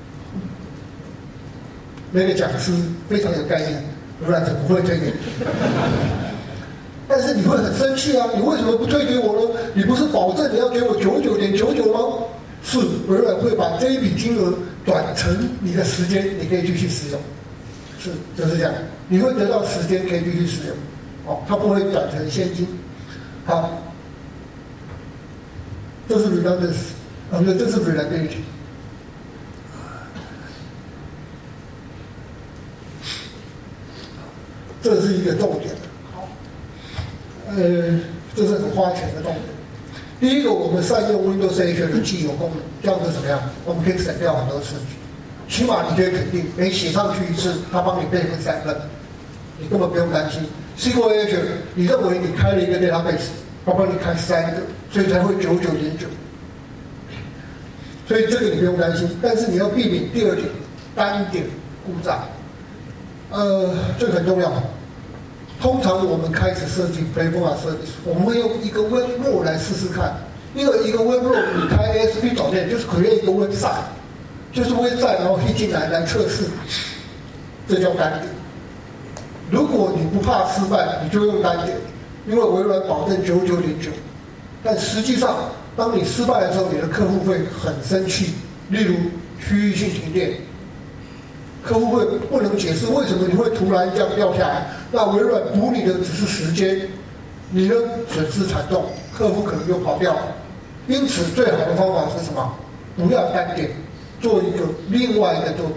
那个讲师非常有概念，微软怎么会退给你？但是你会很生气啊！你为什么不退给我呢？你不是保证你要给我九十九点九九吗？是，微软会把这一笔金额转成你的时间，你可以继续使用。是，就是这样，你会得到时间可以继续使用。哦，它不会转成现金。好，这是 redundancy。啊，那这是 reliability。这是一个重点。好，呃，这是很花钱的重点。第一个，我们善用 Windows Azure 的既有功能，这样子怎么样？我们可以省掉很多事情。起码你可以肯定，每写上去一次，它帮你备份三份，你根本不用担心。S Q L Azure， 你认为你开了一个 database， 它帮你开三个，所以才会九十九点九。所以这个你不用担心，但是你要避免第二点单点故障。呃，这个很重要。通常我们开始设计 platform service， 我们会用一个 web role 来试试看，因为一个 web role 你开 A S P 导链就是 create 一个 website， 就是 website 然后 hit 进来来测试，这叫单点。如果你不怕失败，你就用单点，因为微软保证九十九点九，但实际上。当你失败的时候，你的客户会很生气。例如区域性停电，客户会不能解释为什么你会突然这样掉下来。那微软补你的只是时间，你呢损失惨重，客户可能就跑掉了。因此，最好的方法是什么？不要单点，做一个另外一个做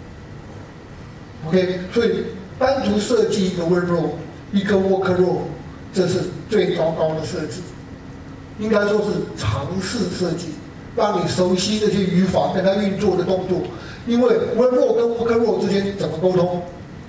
backup。OK， 所以单独设计一个 web role， 一个 work role， 这是最糟糕的设计，应该说是尝试设计，让你熟悉这些语法跟它运作的动作。因为 when row 跟 worker row 之间怎么沟通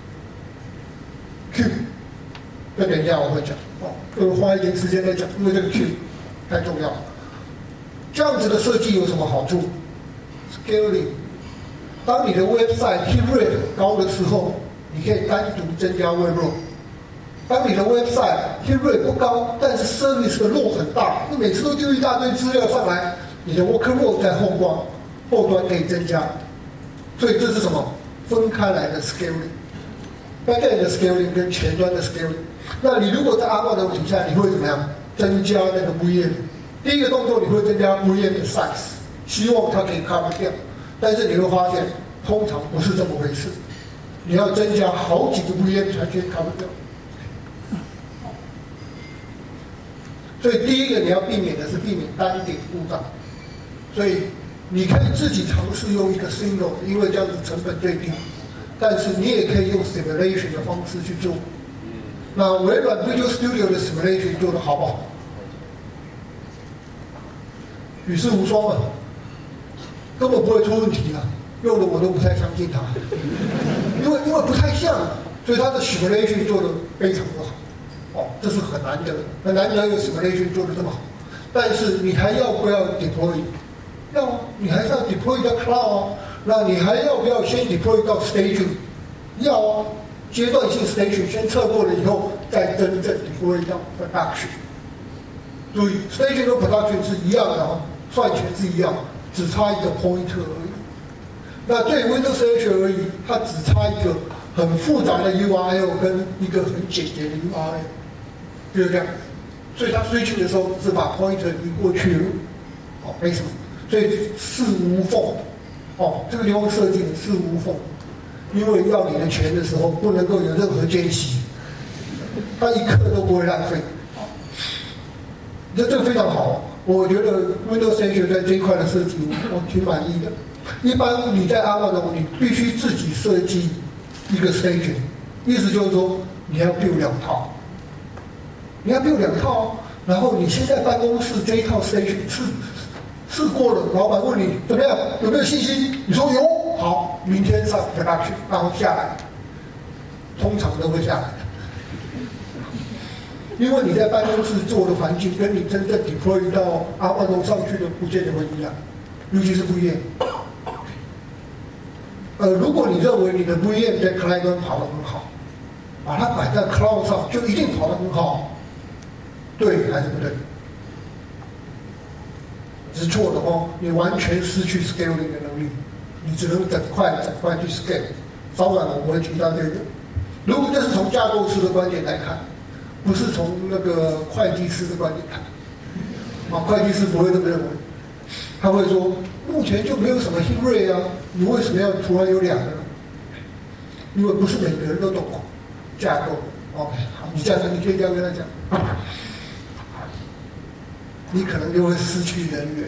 ？Q， 这等一下我会讲哦，我花一点时间来讲，因为这个 Q 太重要了。这样子的设计有什么好处 ？Scaling， 当你的 website hit rate 高的时候，你可以单独增加 web row。当你的 website hit rate 不高，但是 service 的 row 很大，你每次都丢一大堆资料上来，你的 worker row 在后端后端可以增加。所以这是什么？分开来的 scaling，backend 的 scaling 跟前端的 scaling。那你如果在 Amazon 底下，你会怎么样？增加那个 V M。第一个动作你会增加 V M 的 size， 希望它可以 cover 掉。但是你会发现，通常不是这么回事。你要增加好几个 V M 才可以 cover 掉。所以第一个你要避免的是避免单点故障。所以你可以自己尝试用一个 single， 因为这样子成本最低。但是你也可以用 simulation 的方式去做。那微软 Visual Studio 的 simulation 做的好不好？与世无双啊，根本不会出问题啊，用的我都不太相信它，因为因为不太像，所以它的 simulation 做的非常的好。哦，这是很难得的，很难得有 simulation 做的这么好。但是你还要不要 deploy？ 要啊，你还是要 deploy 到 cloud 啊。那你还要不要先 deploy 到 station？ 要啊，阶段性 station 先测过了以后，再真正 deploy 到 production。注意 ，station 和 production 是一样的啊，算钱是一样，只差一个 pointer 而已。那对 Windows Azure 而已，它只差一个很复杂的 U R L 跟一个很简洁的 U R L， 就是这样。所以它 switching 的时候是把 pointer 移过去了，哦，没什么，所以四无缝。哦，这个地方设计的四无缝，因为要你的钱的时候不能够有任何间隙，它一刻都不会浪费。这这个非常好，我觉得 Windows Azure 在这一块的设计我挺满意的。一般你在 Amazon 你必须自己设计一个 station， 意思就是说你要 build 两套，你要 build 两套，然后你先在办公室这一套 station 试试过了，老板问你怎么样，有没有信心？你说有，好，明天上 production， 然后下来，通常都会下来。因为你在办公室做的环境跟你真正 deploy 到 Amazon 上去的不见得会一样，尤其是 V M。呃，如果你认为你的 V M 在 client 端跑得很好，把它摆在 cloud 上就一定跑得很好，对还是不对？是错的哦，你完全失去 scaling 的能力，你只能整块整块去 scale。稍晚我们会提到这个。如果这是从架构师的观点来看。不是从那个会计师的观点看，啊，会计师不会这么认为，他会说目前就没有什么 hit rate 啊，你为什么要突然有两个呢？因为不是每个人都懂架构。OK， 好，你这样你可以这样跟他讲，你可能就会失去人缘。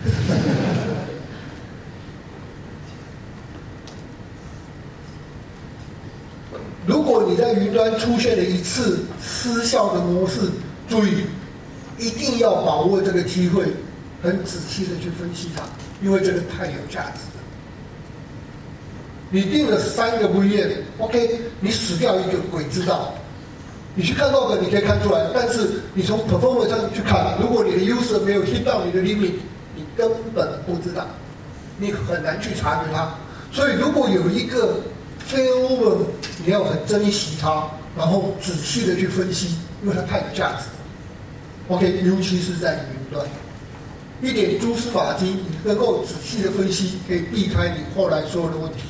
如果你在云端出现了一次失效的模式，注意，一定要把握这个机会，很仔细的去分析它，因为这个太有价值了。你定了三个 V M，OK， 你死掉一个，鬼知道。你去看 log， 你可以看出来，但是你从 performance 上去看，如果你的 user 没有 hit 到你的 limit， 你根本不知道，你很难去察觉它。所以如果有一个failover， 你要很珍惜它，然后仔细的去分析，因为它太有价值了。OK， 尤其是在云端，一点蛛丝马迹，你能够仔细的分析，可以避开你后来所有的问题。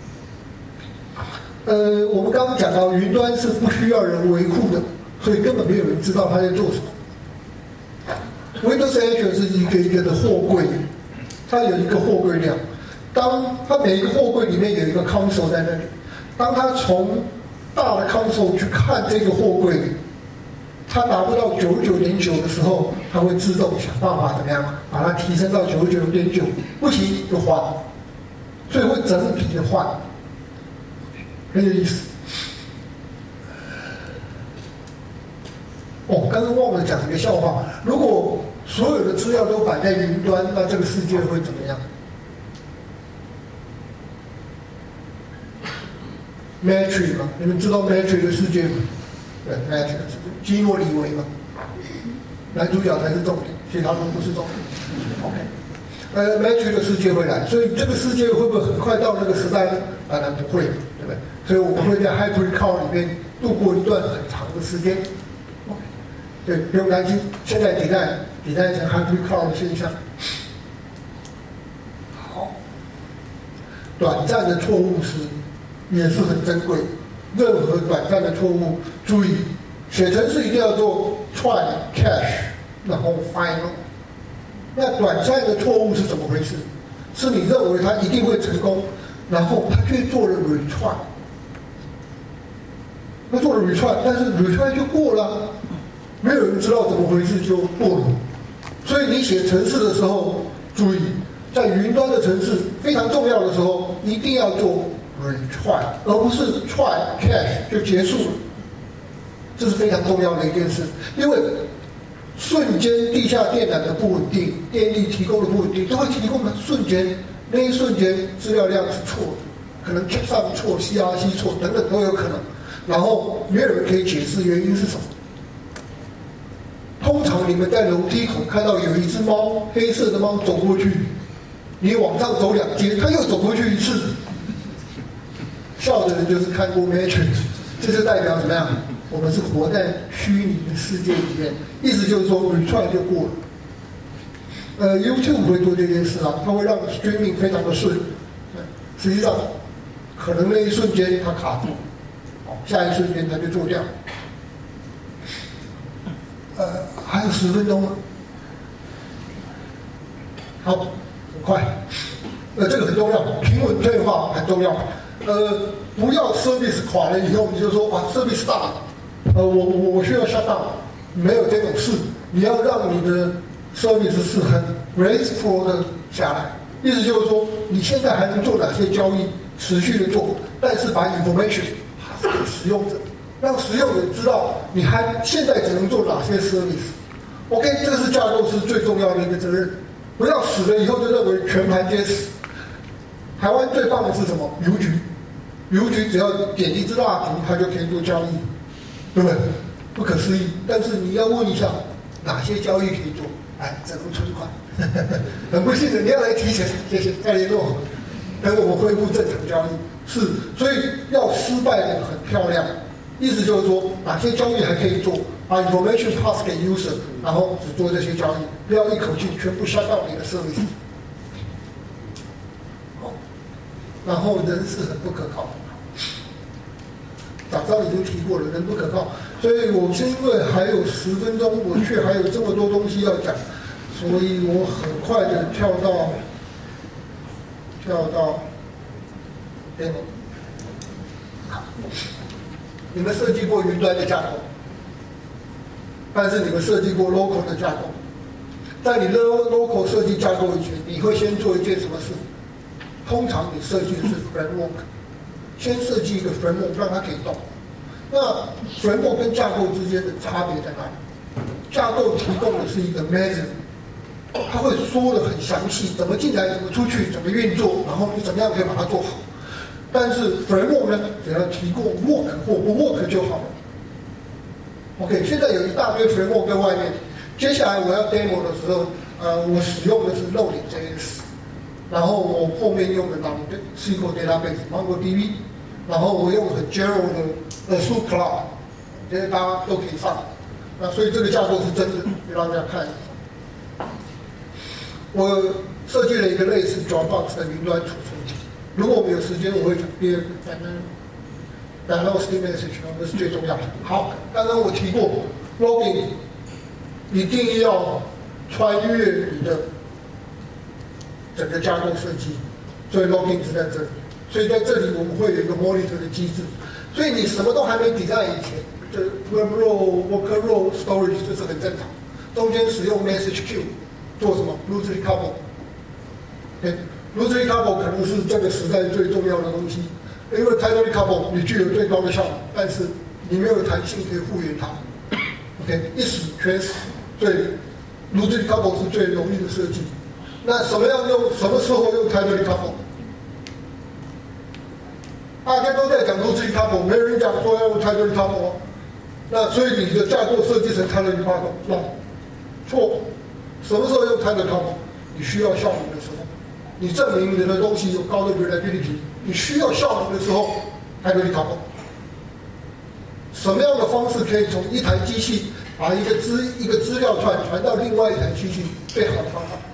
呃，我们刚刚讲到云端是不需要人维护的，所以根本没有人知道他在做什么。Windows Azure 是一个一个的货柜，它有一个货柜量。当它每一个货柜里面有一个 console 在那里，当它从大的 console 去看这个货柜，它达不到九十九点九的时候，它会自动想办法怎么样把它提升到九十九点九，不行就换，所以会整体的换，很有意思。 哦，刚刚忘了讲一个笑话，如果所有的资料都摆在云端，那这个世界会怎么样？Matrix 吗？你们知道 Matrix 的世界吗？对 ，Matrix 的世界，基诺里维嘛，男主角才是重点，其他都不是重点。OK， 呃 ，Matrix 的世界会来，所以这个世界会不会很快到那个时代呢？当然不会，对不对？所以我们会在 Hybrid Cloud 里面度过一段很长的时间。OK， 对，不用担心，现在迭代迭代成 Hybrid Cloud 的现象。好，短暂的错误是。也是很珍贵，任何短暂的错误，注意，写程式一定要做 try catch， 然后 final。那短暂的错误是怎么回事？是你认为它一定会成功，然后他却做了 retry， 他做了 retry， 但是 retry 就过了，没有人知道怎么回事就过了。所以你写程式的时候，注意，在云端的程式非常重要的时候，一定要做retry， 而不是 try catch 就结束了，这是非常重要的一件事。因为瞬间地下电缆的不稳定，电力提供的不稳定，都会提供的瞬间，那一瞬间资料量是错的，可能 checksum 错 ，C R C 错等等都有可能。然后没有人可以解释原因是什么。通常你们在楼梯口看到有一只猫，黑色的猫走过去，你往上走两阶，它又走过去一次。笑的人就是看过 Matrix， 这就代表怎么样？我们是活在虚拟的世界里面，意思就是说 retry 就过了。呃 ，YouTube 不会做这件事啊，它会让 streaming 非常的顺。实际上，可能那一瞬间它卡住，哦，下一瞬间它就做掉。呃，还有十分钟了，好，很快。呃，这个很重要，平稳退化很重要。呃，不要 service 垮了以后，你就说哇 service 大了，呃，我我我需要 shut down， 没有这种事。你要让你的 service 是很 graceful 的下来，意思就是说，你现在还能做哪些交易，持续的做，但是把 information 还是给使用者，让使用者知道你还现在只能做哪些 service。OK， 这个是架构师最重要的一个责任，不要死了以后就认为全盘皆死。台湾最棒的是什么？邮局。邮局只要点一支蜡烛，它就可以做交易，对不对？不可思议。但是你要问一下，哪些交易可以做？哎，只能存款。很不幸的，你要来提钱，谢谢，再联络。等我们恢复正常交易。是，所以要失败的很漂亮。意思就是说，哪些交易还可以做，把 information pass 给 user， 然后只做这些交易，不要一口气全部shut down你的 service。然后人是很不可靠的。早上已经提过了，人不可靠，所以我是因为还有十分钟，我却还有这么多东西要讲，所以我很快的跳到跳到 demo。好，你们设计过云端的架构，但是你们设计过 local 的架构。在你 local 设计架构以前，你会先做一件什么事？通常你设计的是 framework， 先设计一个 framework 让它可以动。那 framework 跟架构之间的差别在哪里？架构提供的是一个 measure， 它会说的很详细，怎么进来，怎么出去，怎么运作，然后你怎么样可以把它做好。但是 framework 呢，只要提供 work 或不 work 就好了。OK， 现在有一大堆 framework 在外面，接下来我要 demo 的时候，呃，我使用的是 Node.js。然后我后面用的 S Q L database、MongoDB， 然后我用很 general 的 Azure Cloud， 这些大家都可以上。那所以这个架构是真的，给大家看一下。我设计了一个类似 Dropbox 的云端储存体。如果我们有时间，我会讲第二个，反正 Dynamic Message 那是最重要的。好，刚刚我提过 ，logging 一定要穿越你的整个架构设计，所以 logging 是在这里。所以在这里我们会有一个 monitor 的机制。所以你什么都还没 design 以前，这 web role、worker role、storage 这是很正常。中间使用 message queue 做什么 loosely couple。OK，loosely couple 可能是这个时代最重要的东西，因为 tightly couple 你具有最高的效率，但是你没有弹性可以复原它。 OK， 一死全死，所以 loosely couple 是最容易的设计。那什么样用？什么时候用 tightly couple？ 大家都在讲 loosely couple， 没人讲说要用 tightly couple。那所以你的架构设计成 tightly couple， 那错。什么时候用 tightly couple？ 你需要效能的时候，你证明你的东西有高的 reliability， 你需要效能的时候 tightly couple。什么样的方式可以从一台机器把一个资一个资料串传到另外一台机器？最好的方法。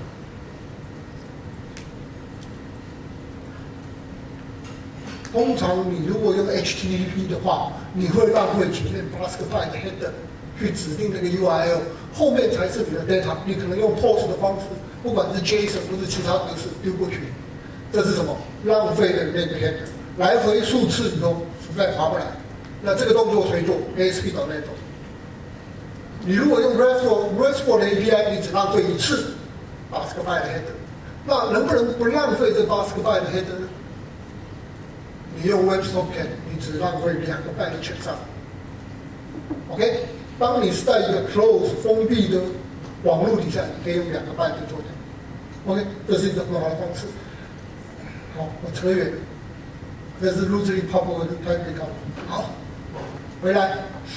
通常你如果用 H T T P 的话，你会浪费前面八十个 byte 的 header 去指定那个 U R L， 后面才是你的 data。你可能用 post 的方式，不管是 JSON 或是其他格式丢过去，这是什么？浪费的那个 header， 来回数次以后实在划不来。那这个动作谁做 ？A S P 导那种。你如果用 RESTful RESTful 的 A P I， 你只浪费一次八十个 byte 的 header， 那能不能不浪费这八十个 byte 的 header 呢？你用 WebSocket， 你只浪费两个 byte 的全上。OK， 当你是在一个 close 封闭的网络底下，你可以用两个 byte 做的。OK， 这是一个很好的方式。好，我扯远了。这是 loosely coupled 的 tightly coupled。好，回来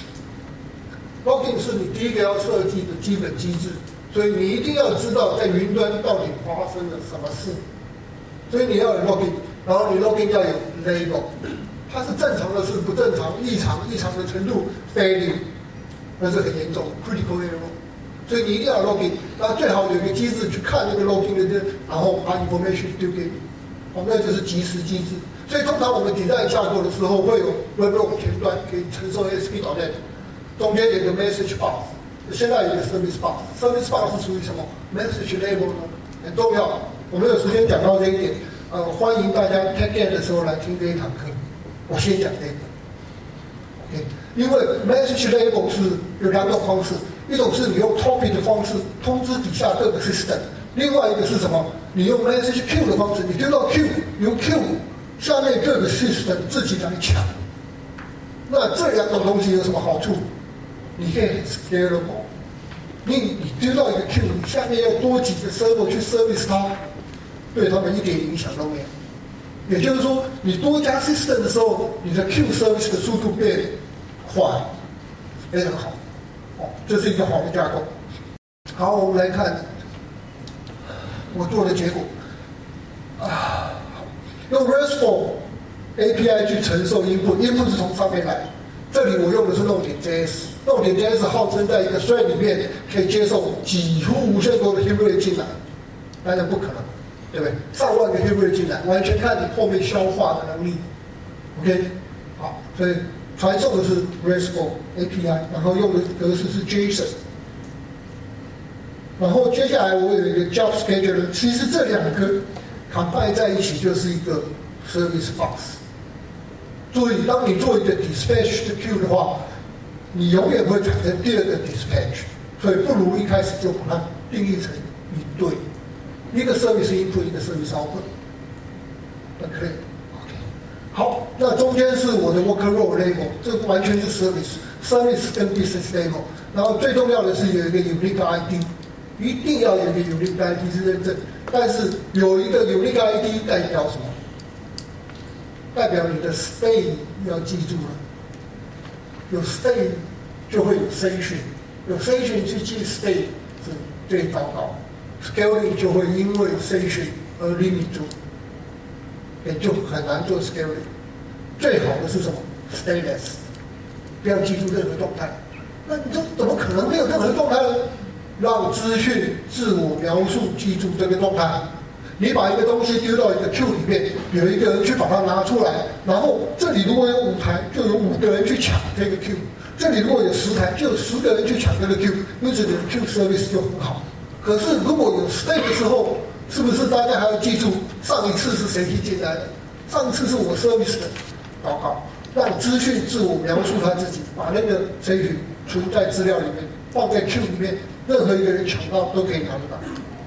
，logging 是你第一个要设计的基本机制，所以你一定要知道在云端到底发生了什么事。所以你要有 logging， 然后你 logging 要有 label， 它是正常的事，不正常、异常、异常的程度 failing， 那是很严重 critical error。所以你一定要有 logging， 那最好有一个机制去看那个 logging 的，然后把 information 丢给你，好，那就是即时机制。所以通常我们 design 架构的时候会有 web 前端可以承受 A S P 导链，中间有一个 message box， 现在有一个 service box。service box 是属于什么 ？message label 呢？很重要。我们有时间讲到这一点，呃，欢迎大家 take care 的时候来听这一堂课。我先讲这个 ，OK？ 因为 message label 是有两种方式，一种是你用 topic 的方式通知底下各个 system， 另外一个是什么？你用 message queue 的方式，你丢到 queue， 用 queue。下面各个 system 自己来抢，那这两种东西有什么好处？你可以很 scalable， 你你丢到一个 queue， 你下面要多几个 server 去 service 它，对他们一点影响都没有。也就是说，你多加 system 的时候，你的 queue service 的速度变快，非常好。哦，这是一个好的架构。好，我们来看我做的结果啊。用 RESTful A P I 去承受 input，input 是从上面来。这里我用的是 Node.js，Node.js 号称在一个 thread 里面可以接受几乎无限多的 hit rate 进来，当然不可能，对不对？上万个 hit rate 进来，完全看你后面消化的能力。OK， 好，所以传送的是 RESTful A P I， 然后用的格式是 JSON。然后接下来我有一个 Job Scheduler， 其实这两个combine在一起就是一个 service box。注意，当你做一个 dispatch 的 queue 的话，你永远会产生第二个 dispatch， 所以不如一开始就把它定义成一对，一个 service input， 一个 service output。OK， 好，那中间是我的 worker role label， 这完全是 service，service 跟 business label。然后最重要的是有一个 unique I D， 一定要有一个 unique I D 是认证。但是有一个 unique I D 代表什么？代表你的 state 要记住了，有 state 就会有 session， 有 session 去记 state 是最糟糕 ，scaling 就会因为 session 而 limit 住，也就很难做 scaling。最好的是什么 ？stateless， 不要记住任何动态。那你说怎么可能没有任何动态呢？让资讯自我描述记住这个动态。你把一个东西丢到一个 queue 里面，有一个人去把它拿出来，然后这里如果有五台，就有五个人去抢这个 queue； 这里如果有十台，就有十个人去抢这个 queue， 因此你的 queue service 就很好。可是如果有 state 的时候，是不是大家还要记住上一次是谁去进来的？上一次是我 service 的，糟糕，让资讯自我描述他自己，把那个 session 存在资料里面，放在 queue 里面，任何一个人抢到都可以拿得到。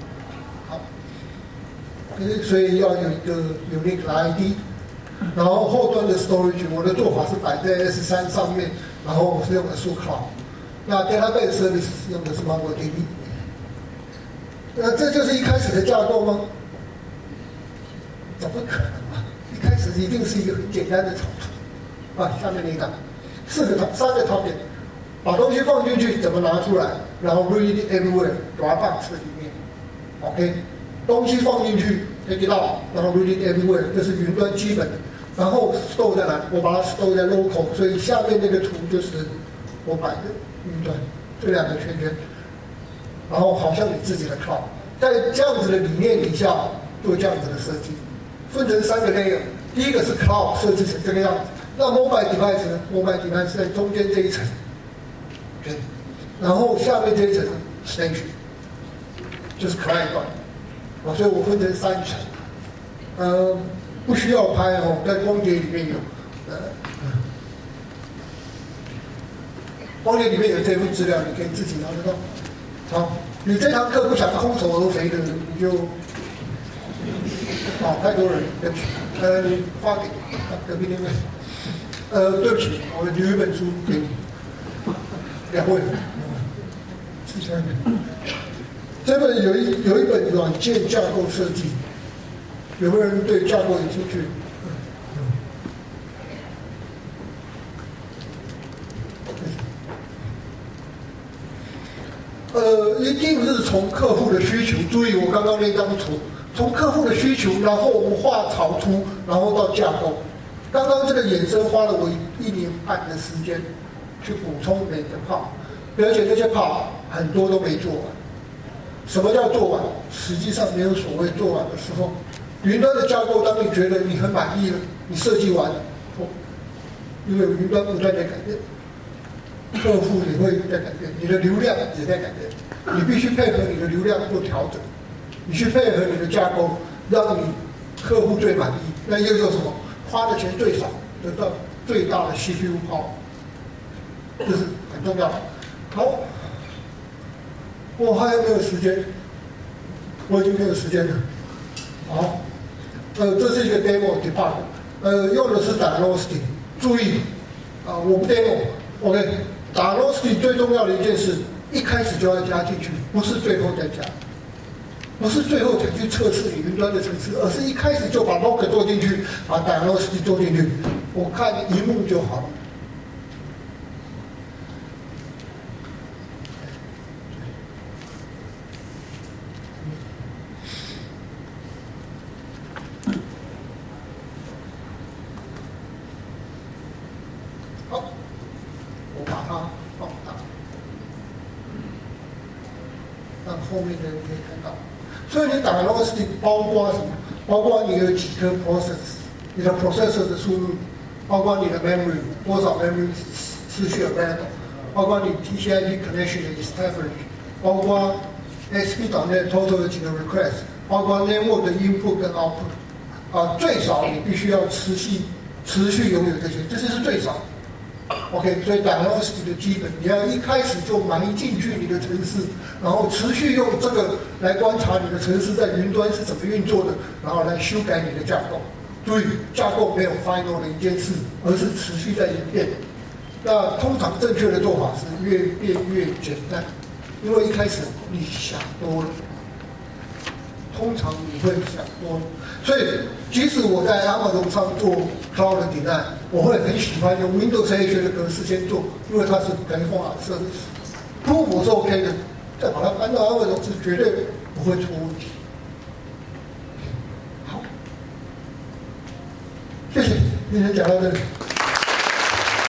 所以要有一个 unique I D， 然后后端的 storage， 我的做法是摆在 S 三 上面，然后我是用 Azure Cloud， 那 database service 用的是 MongoDB。那这就是一开始的架构吗？怎么可能啊？一开始一定是一个很简单的草图。啊，下面那一档，四个三个 topic， 把东西放进去，怎么拿出来？然后 read everywhere Dropbox 里面 ，OK， 东西放进去 take it out， 然后 read everywhere， 这是云端基本的。然后 store 在哪？我把它 store 在 local， 所以下面那个图就是我摆的云端，这两个圈圈。然后好像你自己的 cloud， 在这样子的理念底下做这样子的设计，分成三个 layer。第一个是 cloud 设置成这个样子，那 mobile device 呢 ？mobile device 在中间这一层，对，然后下面这一层 station 就是 client 端，啊，所以我分成三层，呃，不需要拍哦，在光碟里面有，呃，光碟里面有这份资料，你可以自己拿得到。好，你这堂课不想空手而回的，你就，哦，太多人，对不起，呃，你发给隔壁那位，呃，对不起，我留一本书给你，两位，之前这本有一有一本软件架构设计，有没有人对架构有兴趣？呃，一定是从客户的需求，注意我刚刚那张图，从客户的需求，然后我们画草图，然后到架构。刚刚这个衍生花了我一年半的时间去补充每个 part， 而且这些 part 很多都没做完。什么叫做完？实际上没有所谓做完的时候。云端的架构，当你觉得你很满意了，你设计完了，哦，因为云端不断在改变。客户也会在改变，你的流量也在改变，你必须配合你的流量做调整，你去配合你的架构，让你客户最满意。那又叫什么？花的钱最少，得到最大的 C P U power， 这是很重要的。好，我还有没有时间？我已经没有时间了。好，呃，这是一个 demo department， 呃，用的是 Dynasty， 注意啊，我不 demo，OK。打 Dynasty 最重要的一件事，一开始就要加进去，不是最后再加，不是最后才去测试你云端的程式，而是一开始就把 log 做进去，把 Dynasty 做进去。我看一幕就好了。后面的人可以看到，所以你打 Dynasty 包括什么？包括你有几颗 process， 你的 processor 的输入，包括你的 memory 多少 memory 持续 available， 包括你 T C I P connection 的 establish， 包括 S P dot net total 的几个 request， 包括 network 的 input 跟 output， 啊，最少你必须要持续持续拥有这些，这些是最少。OK， 所以 Dynasty 的基本，你要一开始就埋进去你的程式，然后持续用这个来观察你的程式在云端是怎么运作的，然后来修改你的架构。注意，架构没有 final 的一件事，而是持续在演变。那通常正确的做法是越变越简单，因为一开始你想多了，通常你会想多了。所以，即使我在 Amazon 上做 Cloud 的 design， 我会很喜欢用 Windows Azure 的格式先做，因为它是等于风啊设置。如果我是 OK 的，再把它搬到 Amazon 是绝对不会出问题。好，谢谢，今天讲到这里。